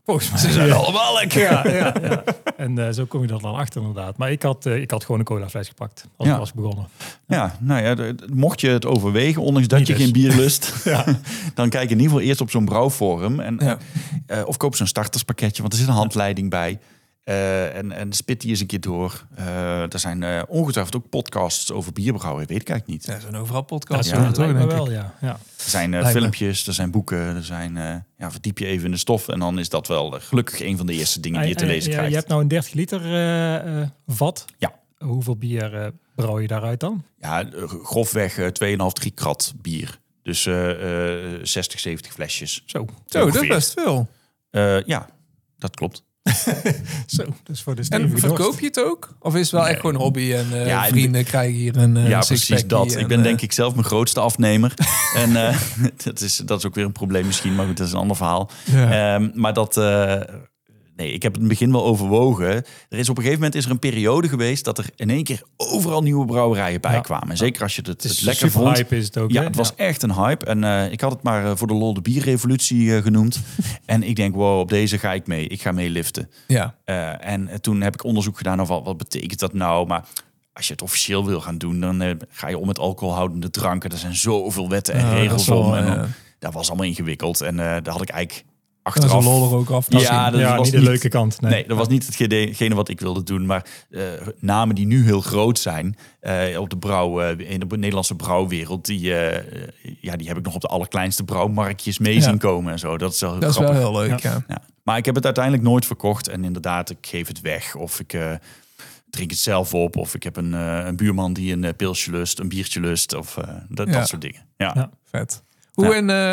S2: Volgens mij.
S4: Ze zijn allemaal lekker.
S2: Ja. En zo kom je er dan achter inderdaad. Maar ik had gewoon een colafles gepakt als ik was begonnen.
S4: Ja, nou ja, mocht je het overwegen, ondanks dat
S2: Niet
S4: je
S2: dus.
S4: geen bier lust,
S2: Ja.
S4: dan kijk in ieder geval eerst op zo'n brouwforum. Of koop zo'n starterspakketje, want er zit een handleiding bij. En spit die eens een keer door. Er zijn ongetwijfeld ook podcasts over bierbrouwen, weet ik eigenlijk niet.
S3: Ja, er zijn overal podcasts.
S2: Ja,
S3: over, toch,
S2: lijkt me
S3: denk ik.
S2: wel, ja.
S4: Er zijn
S3: Lijkt me.
S4: filmpjes, er zijn boeken, er zijn... verdiep je even in de stof en dan is dat wel gelukkig een van de eerste dingen die je te lezen krijgt.
S2: Je hebt nou een 30 liter vat.
S4: Ja.
S2: Hoeveel bier brouw je daaruit dan?
S4: Ja, grofweg 2,5, 3 krat bier. Dus 60, 70 flesjes.
S2: Zo,
S3: Zo, dat is best veel.
S4: Ja, dat klopt.
S2: dus voor de
S3: En
S2: stevige
S3: verkoop
S2: dorst.
S3: je het ook? Of is het wel echt gewoon een hobby en
S4: Ja,
S3: vrienden krijgen hier een
S4: Ja,
S3: sixpackie
S4: precies dat.
S3: en,
S4: Ik ben denk ik zelf mijn grootste afnemer. En dat is ook weer een probleem misschien, maar goed, dat is een ander verhaal.
S3: Ja.
S4: Maar dat... Nee, ik heb het in het begin wel overwogen. Er is op een gegeven moment is er een periode geweest dat er in één keer overal nieuwe brouwerijen bij kwamen. En zeker als je het
S2: is
S4: lekker
S2: super
S4: vond.
S2: hype is het ook.
S4: Ja,
S2: hè?
S4: het was echt een hype. En ik had het maar voor de lol de bierrevolutie genoemd. En ik denk, wow, op deze ga ik mee. Ik ga mee liften.
S3: Ja.
S4: En toen heb ik onderzoek gedaan over wat betekent dat nou. Maar als je het officieel wil gaan doen, dan ga je om met alcoholhoudende dranken. Er zijn zoveel wetten en regels om. En dat was allemaal ingewikkeld. En daar had ik eigenlijk achteraf...
S3: Dat is een lol er ook af.
S4: Ja, dat was
S2: niet de leuke kant.
S4: Nee, dat was niet hetgene wat ik wilde doen. Maar namen die nu heel groot zijn op de in de Nederlandse brouwwereld, die heb ik nog op de allerkleinste brouwmarktjes mee zien komen en zo. Dat is wel heel
S3: Dat is
S4: grappig.
S3: wel heel leuk, ja.
S4: Ja. Maar ik heb het uiteindelijk nooit verkocht. En inderdaad, ik geef het weg. Of ik drink het zelf op. Of ik heb een buurman die een pilsje lust, een biertje lust. Of dat soort dingen. Ja.
S2: Ja.
S3: Vet. Hoe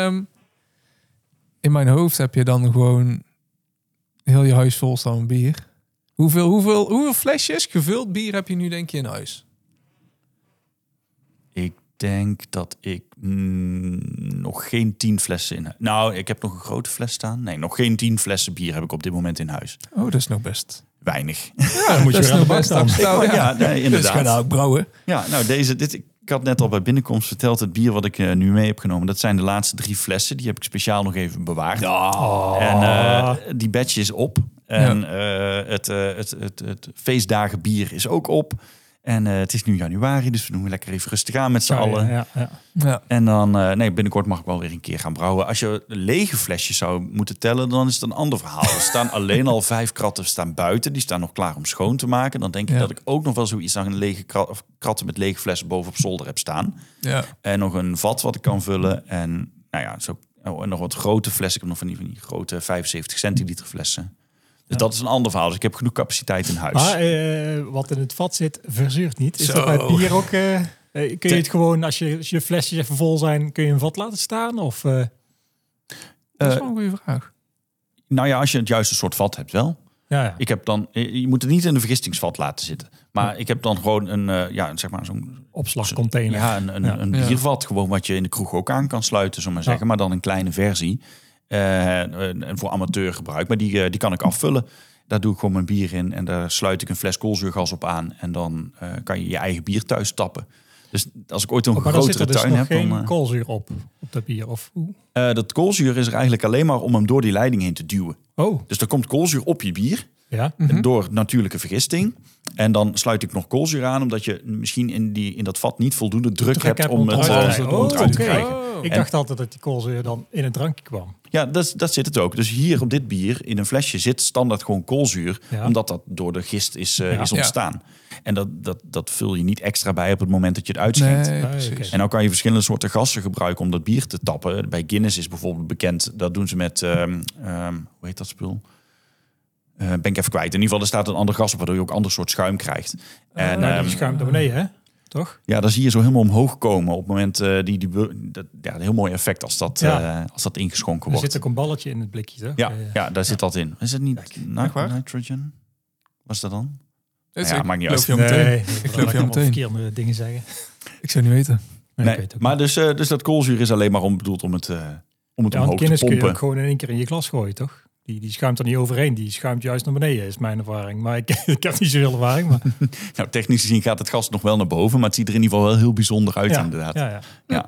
S3: in mijn hoofd heb je dan gewoon heel je huis vol staan met bier. Hoeveel flesjes gevuld bier heb je nu denk je in huis?
S4: Ik denk dat ik nog geen 10 flessen in... Nou, ik heb nog een grote fles staan. Nee, nog geen 10 flessen bier heb ik op dit moment in huis.
S3: Oh, dat is nog best.
S4: Weinig.
S3: Ja,
S2: moet je
S3: dat is
S2: weer aan
S3: nog
S2: de bak
S3: best.
S2: dan.
S3: Nou,
S4: Ja, nee,
S3: Dus
S4: inderdaad.
S3: ga nou ook brouwen.
S4: Ja, nou ik had net al bij binnenkomst verteld, het bier wat ik nu mee heb genomen, dat zijn de laatste 3 flessen. Die heb ik speciaal nog even bewaard. En die batch is op. En het feestdagen bier is ook op. En het is nu januari, dus we doen lekker even rustig aan met z'n allen.
S2: Ja.
S3: Ja.
S4: En dan, binnenkort mag ik wel weer een keer gaan brouwen. Als je lege flesjes zou moeten tellen, dan is het een ander verhaal. Er staan alleen al 5 kratten staan buiten. Die staan nog klaar om schoon te maken. Dan denk ik dat ik ook nog wel zoiets aan een lege kratten met lege flessen boven op zolder heb staan.
S3: Ja.
S4: En nog een vat wat ik kan vullen. En en nog wat grote flessen. Ik heb nog van die grote 75 centiliter flessen. Dus dat is een ander verhaal. Dus ik heb genoeg capaciteit in huis.
S2: Maar wat in het vat zit, verzuurt niet. Is
S3: Zo.
S2: dat bij bier ook... kun je het gewoon, als je flesjes even vol zijn, kun je een vat laten staan? Of,
S3: Dat is wel een goede vraag.
S4: Nou ja, als je het juiste soort vat hebt wel.
S2: ja.
S4: Ik heb dan, je moet het niet in een vergistingsvat laten zitten. Maar ik heb dan gewoon zo'n
S2: Opslagcontainer.
S4: Ja, een biervat gewoon wat je in de kroeg ook aan kan sluiten, zo maar zeggen. Maar dan een kleine versie. En voor amateurgebruik. Maar die kan ik afvullen. Daar doe ik gewoon mijn bier in. En daar sluit ik een fles koolzuurgas op aan. En dan kan je je eigen bier thuis tappen. Dus als ik ooit een
S2: Maar dan zit
S4: grotere
S2: er dus
S4: tuin
S2: nog
S4: heb,
S2: geen
S4: dan...
S2: koolzuur op dat bier? Of hoe?
S4: dat koolzuur is er eigenlijk alleen maar om hem door die leiding heen te duwen.
S2: Oh,
S4: Dus er komt koolzuur op je bier.
S2: ja.
S4: Door natuurlijke vergisting. En dan sluit ik nog koolzuur aan, omdat je misschien in dat vat niet voldoende druk hebt om het eruit te krijgen.
S2: Ik dacht altijd dat die koolzuur dan in het drankje kwam.
S4: Ja, dat zit het ook. Dus hier op dit bier, in een flesje, zit standaard gewoon koolzuur.
S2: Ja.
S4: Omdat dat door de gist is ontstaan. En dat vul je niet extra bij op het moment dat je het uitschenkt.
S3: Nee,
S2: oké.
S3: precies.
S4: En dan kan je verschillende soorten gassen gebruiken om dat bier te tappen. Bij Guinness is bijvoorbeeld bekend, dat doen ze met, hoe heet dat spul? Ben ik even kwijt. In ieder geval, er staat een ander gas op, waardoor je ook een ander soort schuim krijgt. En
S2: Die schuimt naar beneden, hè? Toch?
S4: ja, dan zie je zo helemaal omhoog komen op het moment een heel mooi effect als dat ingeschonken
S2: Er
S4: wordt.
S2: zit ook een balletje in het blikje, toch?
S4: Ja, daar zit dat in. Is het niet
S3: Echt waar?
S4: nitrogen? Was dat dan?
S3: Dus
S4: Ja,
S3: ik
S4: maakt niet
S3: geloof
S4: uit.
S3: je meteen.
S2: Nee,
S3: Ik geloof je
S2: allemaal
S3: meteen.
S2: verkeerde dingen zeggen.
S3: Ik zou niet weten.
S2: Nee, ik weet het ook
S4: maar dus dat koolzuur is alleen maar bedoeld om het
S2: niet. Ja,
S4: omhoog te
S2: Guinness kun je ook
S4: pompen.
S2: gewoon in één keer in je glas gooien, toch? Die schuimt er niet overheen. Die schuimt juist naar beneden, is mijn ervaring. Maar ik heb niet zoveel ervaring. Maar
S4: Nou, technisch gezien gaat het gas nog wel naar boven, maar het ziet er in ieder geval wel heel bijzonder uit
S2: ja,
S4: inderdaad.
S2: Ja.
S4: Ja.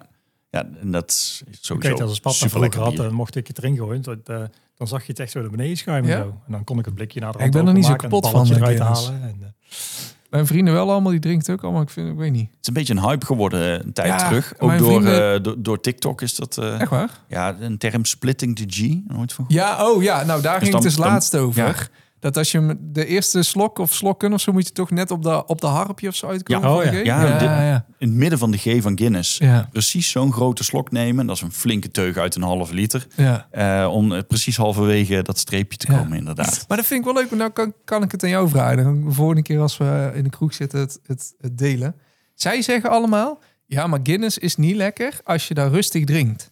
S4: Ja, en dat is
S2: Ik
S4: sowieso
S2: weet, als een spat
S4: super lekker
S2: had,
S4: bier.
S2: dan mocht ik het erin gooien. Dan zag je het echt zo naar beneden schuimen.
S3: Ja.
S2: Zo. En dan kon ik het blikje naar de
S3: Ik
S2: rand
S3: ben er niet zo
S2: openmaken en het
S3: kapot van,
S2: balletje eruit
S3: Guinness.
S2: halen. En,
S3: Mijn vrienden wel allemaal, die drinken het ook allemaal. Ik weet niet.
S4: Het is een beetje een hype geworden een tijd
S3: Ja,
S4: terug. Ook
S3: mijn
S4: door,
S3: vrienden-
S4: door TikTok is dat
S3: Echt waar?
S4: een term splitting the G. Nooit van.
S3: Ja, nou daar ging
S4: dan-
S3: het dus
S4: dan-
S3: laatst over.
S4: ja.
S3: Dat als je de eerste slok of slokken of zo, moet je toch net op de harpje of zo uitkomen.
S2: Ja,
S3: van
S2: oh
S3: de
S2: ja.
S3: G?
S4: Ja,
S3: ja.
S4: In het midden van de G van Guinness.
S3: Ja.
S4: Precies zo'n grote slok nemen. Dat is een flinke teug uit een halve liter.
S3: Ja.
S4: Om precies halverwege dat streepje te
S3: Ja.
S4: komen, inderdaad.
S3: Maar dat vind ik wel leuk. Maar nou kan ik het aan jou vragen. Dan de volgende keer als we in de kroeg zitten het delen. Zij zeggen allemaal, ja, maar Guinness is niet lekker als je daar rustig drinkt.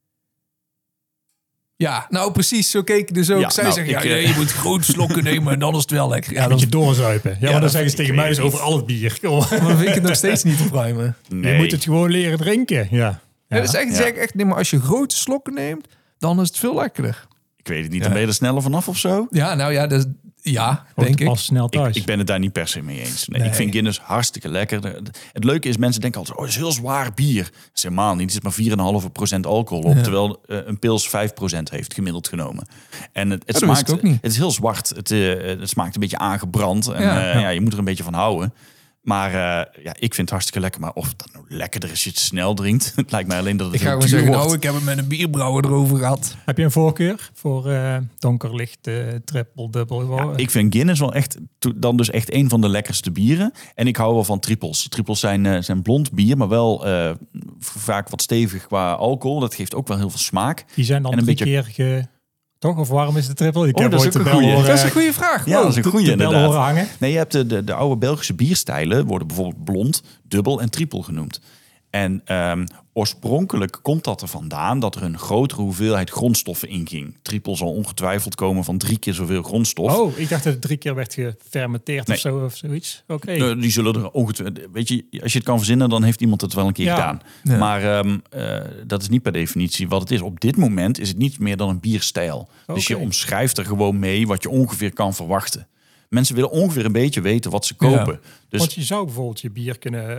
S3: Ja, nou precies, zo keek ik dus ook.
S4: Ja,
S3: Zij
S4: nou,
S3: zeggen,
S4: ik,
S3: je moet grote slokken nemen en dan is het wel lekker. Ja,
S2: een
S3: dan,
S2: beetje doorzuipen. Ja, maar dan
S4: dat
S2: zeggen ze
S4: vind
S2: tegen
S4: ik
S2: mij
S4: niet.
S2: over al het bier. Kom.
S3: maar dan vind ik het nog steeds niet te pruimen.
S4: Nee.
S2: Je moet het gewoon leren drinken. Ja.
S3: Ja, dat is echt,
S4: Ja.
S3: zeg ik echt, nee, maar als je grote slokken neemt, dan is het veel lekkerder.
S4: Ik weet het niet, dan ben je er sneller vanaf of zo?
S3: Ja, nou ja, denk
S2: Denk
S3: ik.
S2: pas snel thuis.
S4: Ik ben het daar niet per se mee eens. Nee,
S3: Nee.
S4: Ik vind Guinness hartstikke lekker. Het leuke is, mensen denken altijd, het is heel zwaar bier. Dat is helemaal niet. Er zit maar 4,5% alcohol op.
S3: Ja.
S4: Terwijl een pils 5% heeft gemiddeld genomen. En het
S3: wist
S4: smaakt,
S3: ik ook niet.
S4: het is heel zwart. Het smaakt een beetje aangebrand. En
S3: Ja.
S4: je moet er een beetje van houden. Maar ik vind het hartstikke lekker. Maar of dat nou lekkerder is als je het snel drinkt. Het lijkt mij alleen dat het
S3: Ik ga
S4: heel
S3: gewoon
S4: duur
S3: zeggen,
S4: wordt.
S3: nou, ik heb het met een bierbrouwer erover gehad.
S2: Heb je een voorkeur voor donkerlicht, triple, dubbel?
S4: Ja, ik vind Guinness wel echt dan dus echt een van de lekkerste bieren. En ik hou wel van triples. Triples zijn blond bier, maar wel vaak wat stevig qua alcohol. Dat geeft ook wel heel veel smaak.
S2: Die zijn dan
S4: en een
S2: 3
S4: beetje-
S2: keer toch? Of waarom is de triple? Ik heb
S4: dat is
S2: ooit
S4: ook
S2: de
S4: een
S2: bel
S4: goeie.
S2: horen,
S3: Dat is een goede vraag.
S4: Ja, dat is een goeie
S2: de bel
S4: inderdaad.
S2: horen hangen.
S4: Nee, je hebt de oude Belgische bierstijlen worden bijvoorbeeld blond, dubbel en triple genoemd. En oorspronkelijk komt dat er vandaan dat er een grotere hoeveelheid grondstoffen inging. Triple zal ongetwijfeld komen van 3 keer zoveel grondstof.
S2: Oh, ik dacht dat het 3 keer werd gefermenteerd
S4: Nee.
S2: of zo of zoiets. Oké.
S4: Die zullen er ongetwijfeld... Weet je, als je het kan verzinnen, dan heeft iemand het wel een keer
S2: Ja.
S4: gedaan.
S3: Ja.
S4: Maar dat is niet per definitie wat het is. Op dit moment is het niet meer dan een bierstijl. Dus je
S2: Oké.
S4: omschrijft er gewoon mee wat je ongeveer kan verwachten. Mensen willen ongeveer een beetje weten wat ze kopen. Dus
S2: Want je zou bijvoorbeeld je bier kunnen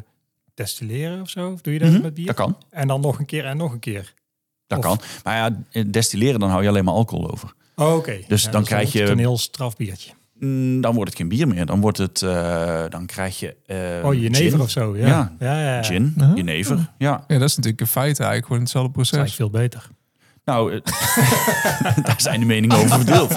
S2: destilleren of zo. Of doe je dat met bier?
S4: dat kan.
S2: En dan nog een keer en nog een keer.
S4: Dat
S2: Of-
S4: kan. Maar ja, destilleren, dan hou je alleen maar alcohol over.
S2: Oh, oké.
S4: Dus dan
S2: is
S4: krijg je-
S2: een heel straf biertje.
S4: Dan wordt het geen bier meer. Dan wordt het... dan krijg je...
S2: Jenever
S4: gin.
S2: of zo. Ja.
S4: Ja.
S2: Ja.
S4: Gin,
S3: Ja.
S4: jenever. Ja.
S3: Ja, dat is natuurlijk in feite eigenlijk gewoon hetzelfde
S2: Dat is
S3: proces.
S2: eigenlijk veel beter.
S4: Nou, daar zijn de meningen over verdeeld.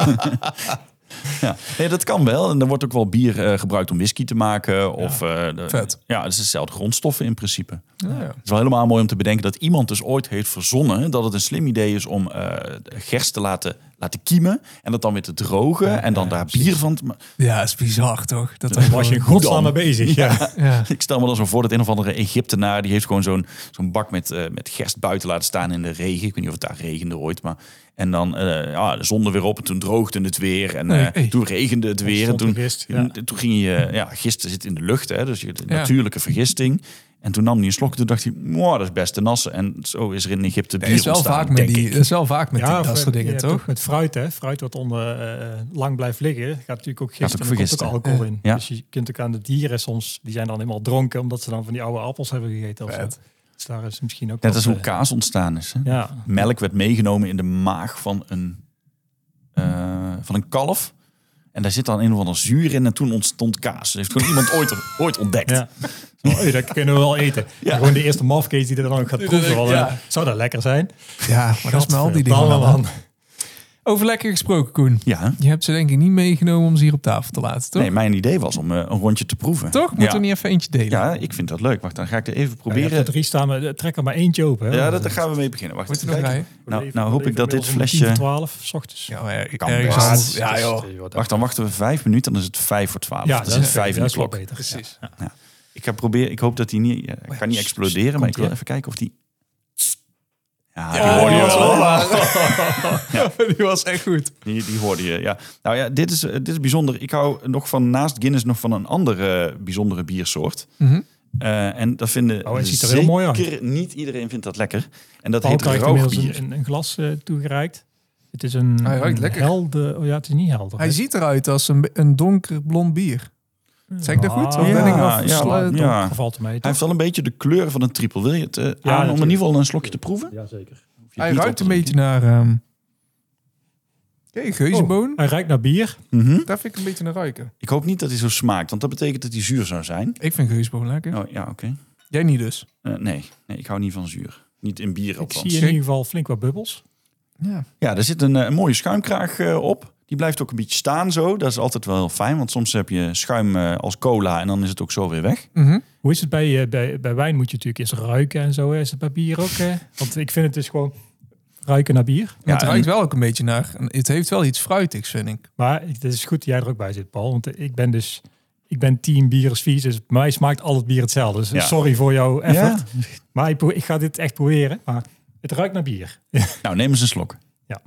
S4: Ja, nee, dat kan wel. En er wordt ook wel bier gebruikt om whisky te maken. Of,
S3: Vet.
S4: Ja, het is dezelfde grondstoffen in principe.
S3: Ja.
S4: Het is wel helemaal mooi om te bedenken dat iemand dus ooit heeft verzonnen dat het een slim idee is om gerst te laten kiemen en dat dan weer te drogen en dan daar bier van te maken.
S3: Ja, dat is bizar toch? Dat
S2: Daar was je in godsnaam mee
S4: dan?
S2: bezig. Ja.
S3: Ja.
S4: Ik stel me dan zo voor dat een of andere Egyptenaar die heeft gewoon zo'n bak met gerst buiten laten staan in de regen. Ik weet niet of het daar regende ooit, maar en dan de zon er weer op en toen droogde het weer en
S3: Nee.
S4: toen regende het weer en
S2: Ontstond
S4: toen,
S2: de gist, ja.
S4: toen ging je gisten zit in de lucht, hè, dus je
S3: Ja.
S4: natuurlijke vergisting. En toen nam hij een slok en toen dacht hij, wow, dat is best te nassen. En zo is er in Egypte bier
S3: Dat is wel
S4: ontstaan,
S3: vaak met
S4: denk
S3: die,
S4: ik.
S3: dat is wel vaak met
S2: Ja,
S3: dat soort dingen,
S2: je hebt
S3: toch?
S2: ook met fruit, hè? Fruit wat onder lang blijft liggen, gaat natuurlijk ook gisten.
S4: ook
S2: En er komt ook
S4: vergisten.
S2: alcohol in.
S4: Ja.
S2: Dus je kunt ook aan de dieren soms, die zijn dan helemaal dronken omdat ze dan van die oude appels hebben gegeten. Of zo.
S3: Vet.
S2: Dus daar is misschien ook
S4: Net
S2: wat,
S4: als hoe kaas ontstaan is. Hè?
S2: ja.
S4: Melk werd meegenomen in de maag van een kalf. En daar zit dan een of ander zuur in en toen ontstond kaas. Dat heeft gewoon iemand ooit ontdekt.
S2: Ja. Oh, dat kunnen we wel eten.
S4: Ja.
S2: Gewoon de eerste mafkees die er dan ook gaat proeven. Want,
S3: Ja.
S2: zou dat lekker zijn?
S3: Ja, maar dat is met al die dingen.
S2: Gadverdamme,
S3: dan.
S2: man.
S3: Over lekker gesproken, Koen.
S4: Ja.
S3: Je hebt ze denk ik niet meegenomen om ze hier op tafel te laten, toch?
S4: Nee, mijn idee was om een rondje te proeven.
S3: Toch? Moeten
S4: Ja.
S3: we niet even eentje delen?
S4: Ja, ik vind dat leuk. Wacht, dan ga ik er even
S2: Ja, je
S4: proberen.
S2: hebt er 3 staan, maar trek er maar eentje open. Hè?
S4: Ja, daar gaan we mee beginnen. Wacht,
S3: Moeten we
S4: even
S3: nog
S4: kijken.
S3: rijden?
S4: Nou hoop ik dat dit flesje...
S2: 10 voor 12, 's ochtends.
S3: Ja, maar
S4: Kan
S3: ergens
S4: best.
S3: anders- Ja, joh.
S4: Wacht, dan wachten we 5 minuten, dan is het 5 voor 12.
S2: Ja,
S4: dan zit 5 in de
S2: wel
S4: klok.
S2: beter.
S3: Precies.
S2: Ja.
S4: Ik ga proberen, ik hoop dat hij niet... Ik ga niet exploderen, maar ik wil
S2: Komt-ie.
S4: even kijken of die... Ja,
S3: Ja,
S4: die hoorde je wel.
S3: Die was echt goed.
S4: Die hoorde je, ja. Nou ja, dit is bijzonder. Ik hou nog van, naast Guinness, nog van een andere bijzondere biersoort.
S3: Mhm.
S4: En dat vinden
S2: Oh, hij ziet er heel mooi uit.
S4: zeker niet iedereen vindt dat lekker. En dat
S2: Paul
S4: heet
S2: krijgt inmiddels
S4: roogbier.
S2: een glas toegereikt. Het is een,
S3: Hij ruikt
S2: een
S3: lekker.
S2: helder... Oh ja, het is niet helder.
S3: Hij
S2: hè?
S3: ziet eruit als een donker blond bier. Zeg ik dat goed? Of
S2: Ja,
S3: ben ik
S4: ja,
S3: afgesloten?
S4: ja.
S2: Dat valt mee.
S4: Hij heeft wel een beetje de kleur van een triple. Wil je het aan om in
S2: natuurlijk.
S4: ieder geval een slokje te proeven?
S2: Ja, zeker.
S3: Hij ruikt een beetje naar... geuzenboon.
S2: Hij ruikt naar bier.
S4: Mhm.
S3: Daar vind ik een beetje naar ruiken.
S4: Ik hoop niet dat hij zo smaakt, want dat betekent dat hij zuur zou zijn.
S3: Ik vind geuzenboon lekker.
S4: Oh ja, oké.
S3: Jij niet dus?
S4: Nee, ik hou niet van zuur. Niet in bier
S2: Ik
S4: althans.
S2: zie in ieder geval flink wat bubbels.
S3: Ja.
S4: Ja, er zit een mooie schuimkraag op. Die blijft ook een beetje staan zo. Dat is altijd wel heel fijn, want soms heb je schuim als cola en dan is het ook zo weer weg.
S3: Mhm.
S2: Hoe is het bij wijn? Moet je natuurlijk eerst ruiken en zo. Is het bij bier ook? Want ik vind het dus gewoon ruiken naar bier.
S3: Ja, het
S4: en-
S3: ruikt wel ook een beetje naar... Het heeft wel iets fruitigs, vind ik.
S2: Maar het is goed dat jij er ook bij zit, Paul. Want ik ben team bier is vies. Dus bij mij smaakt al het bier hetzelfde. Dus
S4: Ja.
S2: sorry voor jouw effort.
S4: Ja?
S2: Maar ik ga dit echt proberen. Maar het ruikt naar bier.
S4: Nou, neem eens een slok.
S2: Ja.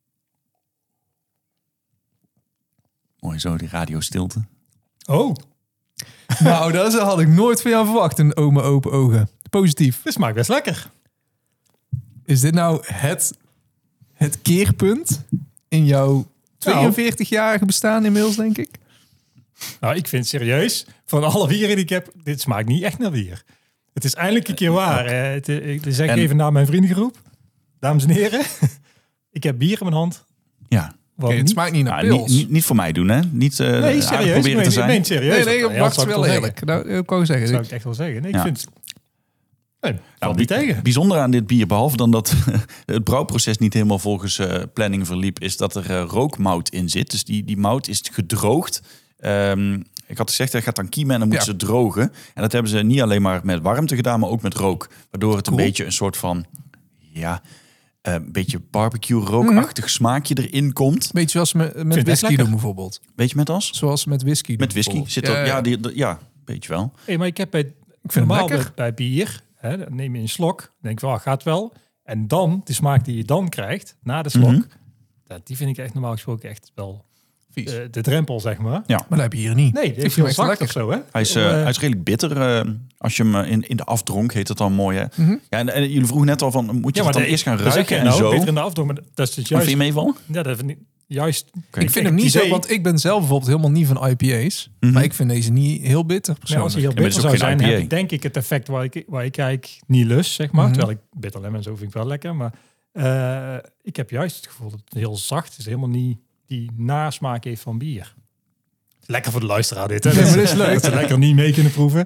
S4: Mooi zo, die radiostilte.
S2: Oh,
S3: Nou, dat had ik nooit van jou verwacht. Een oma open ogen. Positief.
S2: dit smaakt best lekker.
S3: Is dit nou het keerpunt in jouw 42-jarige bestaan inmiddels, denk ik?
S2: Nou, ik vind serieus, van alle bieren die ik heb, dit smaakt niet echt naar bier. Het is eindelijk een keer waar. Ik zeg
S4: En-
S2: even naar mijn vriendengroep. Dames en heren, ik heb bier in mijn hand.
S4: Ja.
S2: Wat
S3: Oké, het
S2: niet?
S3: smaakt niet naar
S4: Nou,
S3: pils.
S4: niet voor mij doen, hè? Niet
S2: Nee,
S4: aardig
S2: serieus.
S4: proberen te zijn.
S2: Nee, serieus.
S3: Nee,
S2: Ja,
S3: wacht
S2: zou ik
S3: wel
S2: zeggen.
S3: eerlijk. Nou, ik wou zeggen.
S2: Dat zou ik echt wel zeggen. Nee, ik
S4: Ja.
S2: vind... Nee,
S4: Nou,
S2: valt niet tegen.
S4: Bijzonder aan dit bier, behalve dan dat het brouwproces niet helemaal volgens planning verliep, is dat er rookmout in zit. Dus die mout is gedroogd. Ik had gezegd, hij gaat dan kiemen en dan moeten
S3: Ja.
S4: ze drogen. En dat hebben ze niet alleen maar met warmte gedaan, maar ook met rook. Waardoor het
S3: Cool.
S4: een beetje een soort van, een beetje barbecue rookachtig smaakje erin komt.
S3: Beetje zoals met
S2: het best
S3: whisky
S2: lekker.
S3: doen bijvoorbeeld.
S4: Weet je met als?
S3: Zoals met whisky doen
S4: Met whisky
S3: bijvoorbeeld.
S4: zit er,
S3: Ja.
S4: ja, weet je wel.
S2: Hey, maar ik heb bij,
S3: Ik vind hem
S2: normaal
S3: lekker.
S2: bij bier, hè, dan neem je een slok, denk wel, gaat wel. En dan, de smaak die je dan krijgt, na de slok,
S4: Mhm.
S2: die vind ik echt normaal gesproken echt wel
S3: Vies.
S2: de drempel, zeg maar.
S3: Maar dat heb je hier niet.
S2: Nee, die
S3: Ik
S2: is
S3: vind
S2: heel
S3: hem
S2: zacht
S3: echt
S2: of zo, hè?
S4: Hij is redelijk bitter. Als je hem in de afdronk, heet het dan mooi, hè?
S3: Mhm.
S4: Ja, en jullie vroegen net al van, moet je het dan eerst gaan ruiken en zo?
S2: Beter in de afdronk, maar dat is dus
S4: Maar
S2: juist...
S4: vind je meevallen?
S2: Ja, dat vind ik juist...
S3: Ik vind hem niet zo, want ik ben zelf bijvoorbeeld helemaal niet van IPA's.
S4: Mhm.
S3: Maar ik vind deze niet heel bitter
S2: Nee, als
S3: persoonlijk.
S2: hij heel
S4: maar het is
S2: bitter
S4: ook
S2: zou
S4: geen
S2: zijn,
S4: IPA.
S2: heb ik denk ik het effect waar ik eigenlijk niet lust, zeg maar.
S3: Mhm.
S2: Terwijl ik bitter lemon en zo vind ik wel lekker. Maar ik heb juist het gevoel dat het heel zacht is. Helemaal niet die nasmaak heeft van bier. Lekker voor de luisteraar dit, hè?
S3: Ja, maar dit is leuk.
S2: Dat ze lekker niet mee kunnen proeven.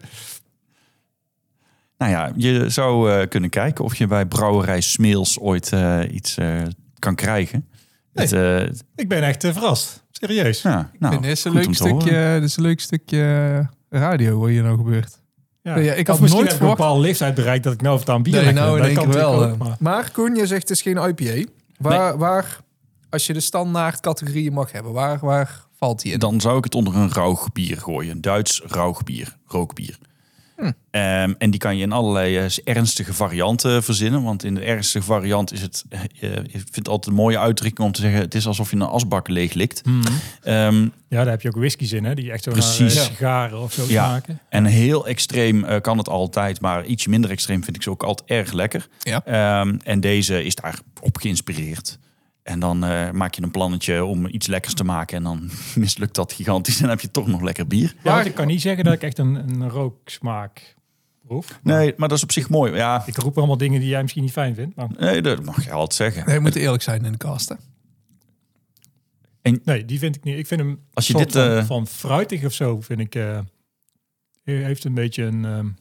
S4: Nou ja, je zou kunnen kijken of je bij brouwerij Smeels ooit iets kan krijgen.
S2: Nee.
S4: Het,
S2: Ik ben echt verrast. Serieus.
S4: ja, nou,
S3: Dit is een
S4: goed
S3: leuk
S4: om te horen.
S3: stukje, dit is een leuk stukje radio wat hier nou gebeurt.
S2: Ja.
S3: Ja, ik
S2: Of
S3: had
S2: misschien
S3: nooit
S2: heb ik een
S3: verwacht...
S2: bepaalde leeftijd bereikt dat ik nou of aan bier
S3: Nee,
S2: lekker
S3: nou in
S2: vind.
S3: één
S2: Dat
S3: keer
S2: kan
S3: wel.
S2: natuurlijk ook, maar-
S3: Maar Koen, je zegt het is geen IPA. Waar als je de standaard categorieën mag hebben, waar valt die in?
S4: Dan zou ik het onder een rauwbier gooien. Een Duits rauwbier, rookbier. En die kan je in allerlei ernstige varianten verzinnen. Want in de ernstige variant is het... ik vind het altijd een mooie uitdrukking om te zeggen... het is alsof je een asbak leeg likt. Ehm,
S2: Ja, daar heb je ook whiskies in, hè? Die echt zo
S4: Precies.
S2: naar sigaren of zo
S4: Ja.
S2: smaken.
S4: En heel extreem kan het altijd, maar ietsje minder extreem vind ik ze ook altijd erg lekker.
S3: Ja.
S4: En deze is daarop geïnspireerd. En dan maak je een plannetje om iets lekkers te maken en dan mislukt dat gigantisch en dan heb je toch nog lekker bier.
S2: Ja, want ik kan niet zeggen dat ik echt een rooksmaak proef.
S4: Nee, maar dat is op zich mooi. Ja,
S2: Ik roep allemaal dingen die jij misschien niet fijn vindt. Maar
S4: nee, dat mag je altijd zeggen.
S3: Nee, we moeten eerlijk zijn in de kast. Hè?
S2: nee, die vind ik niet. Ik vind hem
S4: Als je
S2: soort
S4: dit,
S2: van fruitig of zo, vind ik... heeft een beetje een...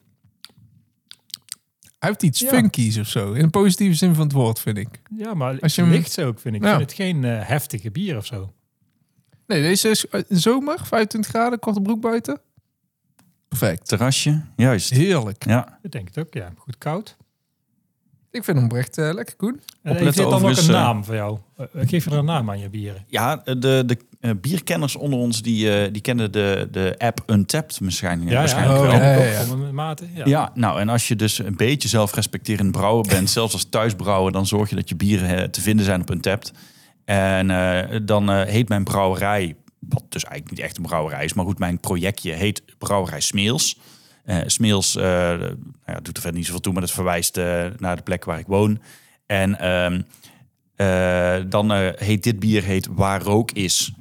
S3: Hij heeft iets
S2: Ja.
S3: funkies of zo. In een positieve zin van het woord, vind ik.
S2: ja, maar
S3: Als je hem-
S2: licht zo ook, vind ik.
S3: Ja.
S2: Ik vind het geen heftige bier of zo.
S3: Nee, deze is zomer, 25 graden, korte broek buiten. Perfect.
S4: Terrasje, juist.
S3: Heerlijk.
S4: Ja,
S2: Ik denk het ook, ja. Goed koud.
S3: Ik vind hem oprecht lekker, Koen.
S2: En
S4: Opletten
S2: heeft dit dan ook
S4: overigens,
S2: een naam voor jou? Geef er een naam aan je bieren.
S4: ja de bierkenners onder ons die kennen de app Untapped waarschijnlijk
S3: Oh,
S4: wel.
S3: ja.
S2: Van mijn maten. Ja.
S4: Ja, nou en als je dus een beetje zelfrespecterend brouwer bent, zelfs als thuisbrouwer, dan zorg je dat je bieren te vinden zijn op Untapped. En dan heet mijn brouwerij, wat dus eigenlijk niet echt een brouwerij is, maar goed, mijn projectje heet Brouwerij Smeels. Smeels doet er verder niet zoveel toe, maar dat verwijst naar de plek waar ik woon. En dan heet dit bier Waar Rook Is.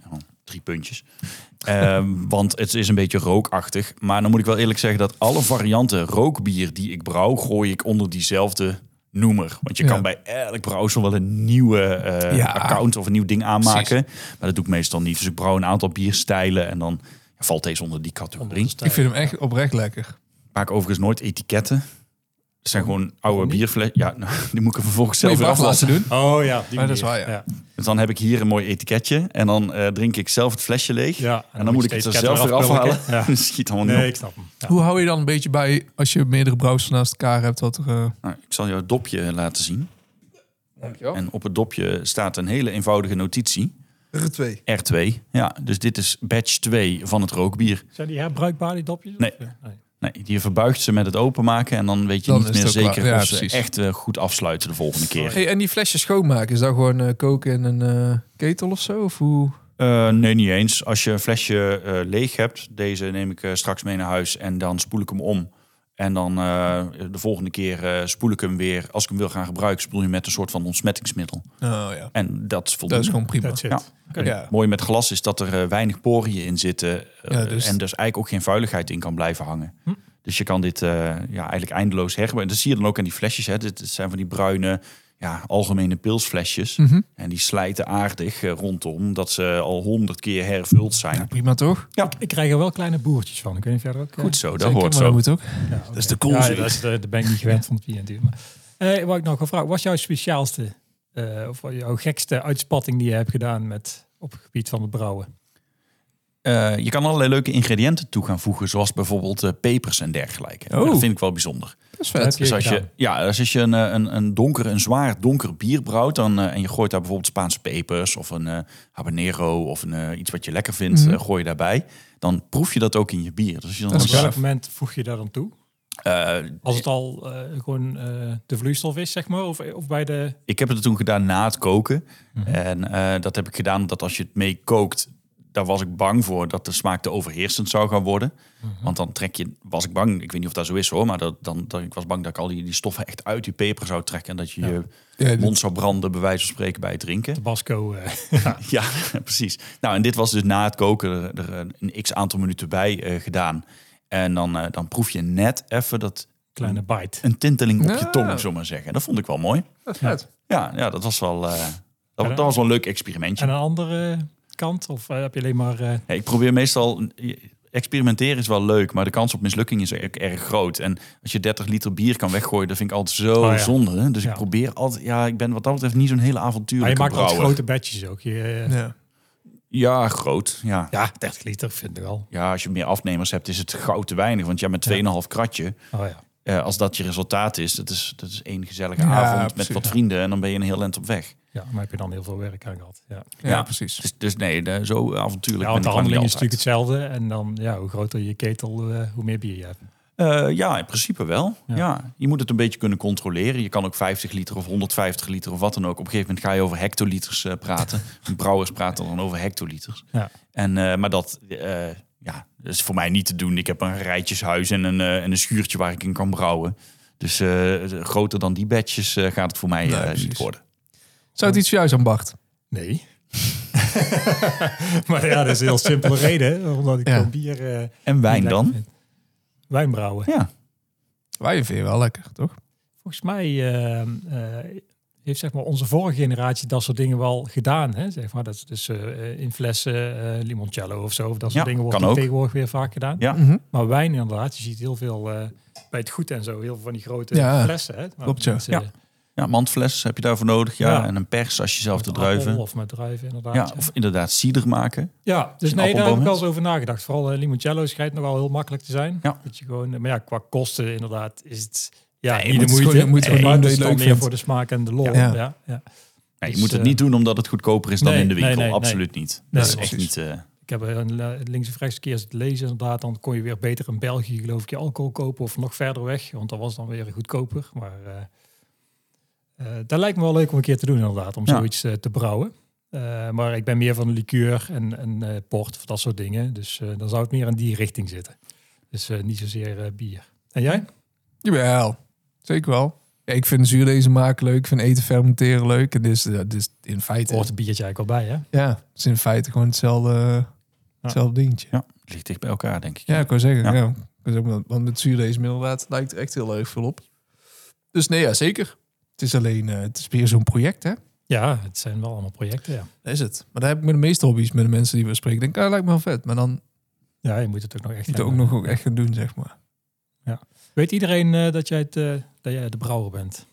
S4: 3 puntjes. Want het is een beetje rookachtig. Maar dan moet ik wel eerlijk zeggen dat alle varianten rookbier die ik brouw, gooi ik onder diezelfde noemer. Want je kan bij elk brouwsel wel een nieuwe account of een nieuw ding aanmaken. Precies. Maar dat doe ik meestal niet. Dus ik brouw een aantal bierstijlen en dan valt deze onder die categorie.
S3: Ik vind hem echt oprecht lekker.
S4: Ik maak overigens nooit etiketten. Het zijn gewoon oude bierfles. Ja, nou, die moet ik vervolgens zelf weer afwassen
S3: doen.
S2: Oh ja,
S3: dat is waar, ja.
S4: Dus dan heb ik hier een mooi etiketje. En dan drink ik zelf het flesje leeg.
S2: Ja,
S4: en dan moet ik het er zelf weer afhalen.
S2: Ja.
S4: Dat schiet allemaal niet op.
S2: Ik snap hem. Ja.
S3: Hoe hou je dan een beetje bij als je meerdere brouwsels naast elkaar hebt? Wat er,
S4: Nou, ik zal jou het dopje laten zien.
S3: Dankjewel.
S4: En op het dopje staat een hele eenvoudige notitie.
S3: R2.
S4: R2. Ja, dus dit is batch 2 van het rookbier.
S2: Zijn die herbruikbaar, die dopjes?
S4: Nee. Nee, die verbuigt ze met het openmaken en dan weet je niet meer zeker of ze echt goed afsluiten de volgende keer.
S3: Hey, en die flesjes schoonmaken, is dat gewoon koken in een ketel of zo? Of hoe?
S4: Nee, niet eens. Als je een flesje leeg hebt, deze neem ik straks mee naar huis en dan spoel ik hem om. En dan de volgende keer spoel ik hem weer. Als ik hem wil gaan gebruiken, spoel je met een soort van ontsmettingsmiddel.
S3: Oh ja.
S4: En dat is voldoende.
S3: Dat is gewoon prima.
S4: Ja. Ja. Mooi met glas is dat er weinig poriën in zitten. En dus eigenlijk ook geen vuiligheid in kan blijven hangen. Dus je kan dit eigenlijk eindeloos herbruiken. Dat zie je dan ook aan die flesjes. Hè. Dit zijn van die bruine, algemene pilsflesjes. En die slijten aardig rondom. Dat ze al 100 keer hervuld zijn.
S3: Ja, prima toch?
S2: Ja. Ik krijg er wel kleine boertjes van. Ik weet niet verder ook.
S4: Goed zo, dat
S3: zeker,
S4: hoort
S3: zo.
S4: zo.
S3: Moet ook.
S2: Ja,
S3: dat is de coolste.
S2: Daar ben ik niet gewend van het bier natuurlijk. Maar, wat ik nog gevraagd, wat is jouw speciaalste of jouw gekste uitspatting die je hebt gedaan op het gebied van het brouwen?
S4: Je kan allerlei leuke ingrediënten toe gaan voegen, zoals bijvoorbeeld pepers en dergelijke. Dat vind ik wel bijzonder.
S3: Dat is vet.
S4: Dus als je een zwaar donker bier brouwt en je gooit daar bijvoorbeeld Spaanse pepers of een habanero of iets wat je lekker vindt, gooi je daarbij, dan proef je dat ook in je bier. Dus als je dan
S2: op welk moment voeg je daar dan toe? Als het al gewoon de vloeistof is, zeg maar? Of bij de...
S4: Ik heb het toen gedaan na het koken. En dat heb ik gedaan omdat als je het mee kookt, daar was ik bang voor dat de smaak te overheersend zou gaan worden. Want dan was ik bang, ik weet niet of dat zo is hoor, maar ik was bang dat ik al die stoffen echt uit die peper zou trekken en dat je mond zou branden, bij wijze van spreken, bij het drinken.
S2: Tabasco.
S4: Ja, precies. Nou, en dit was dus na het koken er een x aantal minuten bij gedaan. En dan proef je net even dat
S2: kleine bite.
S4: Een tinteling op je tong, zullen we maar zeggen. Dat vond ik wel mooi.
S3: Dat is vet.
S4: Ja, dat was wel dat was wel een leuk experimentje.
S2: En een andere kant? Of heb je alleen maar...
S4: Ja, ik probeer meestal... Experimenteren is wel leuk, maar de kans op mislukking is erg groot. En als je 30 liter bier kan weggooien, dat vind ik altijd zo zonde. Hè? Dus ik probeer altijd... Ja, ik ben wat dat betreft niet zo'n hele avontuurlijke
S2: brouwer. Maar je maakt
S4: brouwer.
S2: altijd grote batches ook.
S4: Ja, groot. Ja.
S2: 30 liter vind ik wel.
S4: Ja, als je meer afnemers hebt, is het gauw te weinig. Want met 2,5 kratje... als dat je resultaat is, dat is één gezellige avond met wat vrienden. En dan ben je een heel eind op weg.
S2: Ja, maar heb je dan heel veel werk aan gehad.
S3: Ja, precies.
S4: Dus nee, zo avontuurlijk
S2: want
S4: ben
S2: de
S4: ik
S2: handeling
S4: niet
S2: is natuurlijk hetzelfde. En dan, hoe groter je ketel, hoe meer bier je hebt.
S4: Ja, in principe wel. Ja. Je moet het een beetje kunnen controleren. Je kan ook 50 liter of 150 liter of wat dan ook. Op een gegeven moment ga je over hectoliters praten. Brouwers praten dan over hectoliters. Ja. Maar dat is voor mij niet te doen. Ik heb een rijtjeshuis en een schuurtje waar ik in kan brouwen. Dus groter dan die batches gaat het voor mij niet worden.
S3: Zou het iets voor jou zijn, Bart?
S2: Nee. Maar dat is een heel simpele reden. Omdat ik gewoon bier...
S4: en wijn dan?
S2: Vind. Wijn brouwen.
S4: Ja.
S3: Wijn vind je wel lekker, toch?
S2: Volgens mij heeft zeg maar onze vorige generatie dat soort dingen wel gedaan. Hè? Zeg maar, dat is dus in flessen limoncello of zo. Dat soort dingen wordt tegenwoordig weer vaak gedaan.
S4: Ja.
S2: Maar wijn inderdaad, je ziet heel veel bij het goed en zo. Heel veel van die grote flessen. Hè?
S3: Klopt,
S4: ja, mandfles heb je daarvoor nodig. Ja. En een pers als je zelf de druiven.
S2: Of met druiven, inderdaad.
S4: Ja, of inderdaad cider maken.
S2: Ja, dus daar heb ik wel eens over nagedacht. Vooral limoncello schijnt nogal heel makkelijk te zijn. Ja. Dat je gewoon, maar qua kosten inderdaad is het niet de moeite.
S3: Je moet gewoon
S2: het is dan meer voor de smaak en de lol. Ja.
S4: Nee, je moet het niet doen omdat het goedkoper is dan in de winkel. Absoluut niet. Dat is echt niet...
S2: Ik heb links of rechts een keer het lezen inderdaad. Dan kon je weer beter in België geloof ik je alcohol kopen of nog verder weg. Want dat was dan weer goedkoper. Maar... dat lijkt me wel leuk om een keer te doen inderdaad, om zoiets te brouwen. Maar ik ben meer van liqueur en port of dat soort dingen. Dus dan zou het meer in die richting zitten. Dus niet zozeer bier. En jij?
S3: Jawel, zeker wel. Ja, ik vind zuurdezen maken leuk. Ik vind eten fermenteren leuk. En dit is in feite...
S2: Hoort een biertje eigenlijk al bij, hè?
S3: Ja, het is in feite gewoon hetzelfde dingetje.
S4: Ja, het ligt dicht bij elkaar, denk ik.
S3: Ja, ik wou zeggen.
S4: Ja.
S3: Ja. Want met zuurdezen inderdaad lijkt er echt heel erg veel op. Dus nee, ja, zeker. Het is alleen, het is weer zo'n project, hè?
S2: Ja, het zijn wel allemaal projecten, ja.
S3: Dat is het. Maar daar heb ik met de meeste hobby's, met de mensen die we spreken. Denk ik, lijkt me wel vet. Maar dan
S2: Ja, je moet het ook nog echt
S3: moet je
S2: gaan
S3: ook
S2: doen.
S3: nog echt gaan doen, zeg maar.
S2: Weet iedereen dat jij de brouwer bent?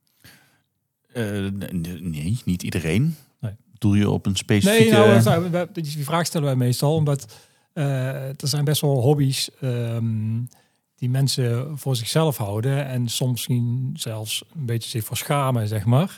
S4: Nee, niet iedereen.
S2: Nee.
S4: Doe je op een specifieke...
S2: Die vraag stellen wij meestal, omdat er zijn best wel hobby's die mensen voor zichzelf houden en soms misschien zelfs een beetje zich voor schamen, zeg maar.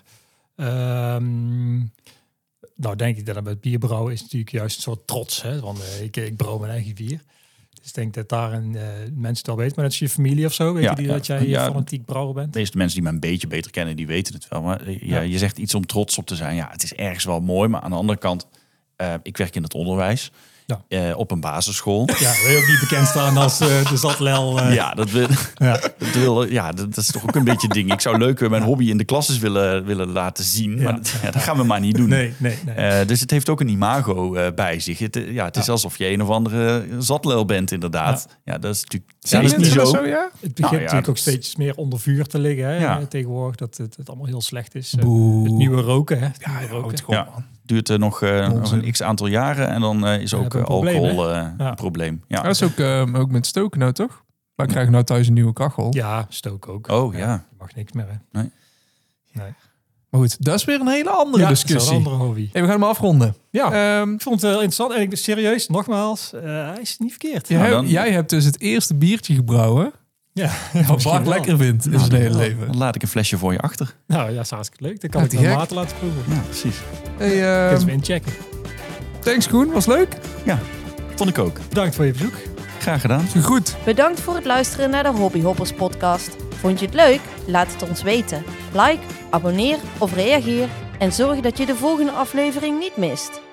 S2: Nou, denk ik dat met bierbrouwen is natuurlijk juist een soort trots, hè? Want ik brouw mijn eigen bier. Dus ik denk dat daar mensen het al weten, maar dat is je familie of zo, weet
S4: Ja,
S2: je die,
S4: ja.
S2: dat jij
S4: Ja.
S2: fanatiek brouwer bent?
S4: De meeste mensen die me een beetje beter kennen, die weten het wel. Maar je zegt iets om trots op te zijn. Ja, het is ergens wel mooi, maar aan de andere kant... ik werk in het onderwijs.
S2: Ja.
S4: Op een basisschool.
S2: Ja, wil je ook niet bekend staan als de zatlel.
S4: Ja, dat is toch ook een beetje een ding. Ik zou leuk mijn hobby in de klasses willen laten zien. Maar dat gaan we maar niet doen.
S2: Nee.
S4: Dus het heeft ook een imago bij zich. Het is alsof je een of andere zatlel bent, inderdaad. Ja, dat is natuurlijk
S2: Ja,
S4: dat is niet zo.
S3: ja?
S2: Het begint natuurlijk
S4: dat
S2: ook steeds meer onder vuur te liggen. Hè?
S4: Ja.
S2: Tegenwoordig dat het allemaal heel slecht is.
S3: Boe.
S2: Het nieuwe roken. Hè?
S3: Ja,
S2: Nieuwe roken.
S3: het gewoon,
S4: Ja.
S3: man.
S4: Duurt nog een x-aantal jaren en dan is ook
S2: hebben we een probleem,
S4: alcohol
S2: hè?
S4: een probleem. Ja.
S3: Dat is ook met stoken nou, toch? Wij krijgen nou thuis een nieuwe kachel.
S2: Ja, stook ook.
S4: Oh, ja.
S2: Je mag niks meer, hè?
S4: Nee.
S3: Maar goed, dat is weer een hele andere
S2: Ja, dat is
S3: discussie.
S2: een andere hobby.
S3: Hey, we gaan hem afronden.
S2: Ja, ik vond het wel interessant. En ik ben serieus, nogmaals, hij is niet verkeerd.
S3: Jij hebt dus het eerste biertje gebrouwen
S2: Ja,
S3: wat
S2: misschien
S3: Bart
S2: wel.
S3: lekker vindt in zijn hele leven.
S4: Dan laat ik een flesje voor je achter.
S2: Nou ja, is hartstikke leuk. Dan kan
S3: Ja,
S2: ik
S3: te
S2: het
S3: gek.
S2: later laten proeven.
S4: Ja, precies.
S3: Hey,
S2: Kun je me inchecken.
S3: thanks Koen, was leuk.
S4: Ja, vond ik ook.
S2: Bedankt voor je bezoek.
S4: Graag gedaan.
S3: Goed.
S1: Bedankt voor het luisteren naar de Hobbyhoppers podcast. Vond je het leuk? Laat het ons weten. Like, abonneer of reageer en zorg dat je de volgende aflevering niet mist.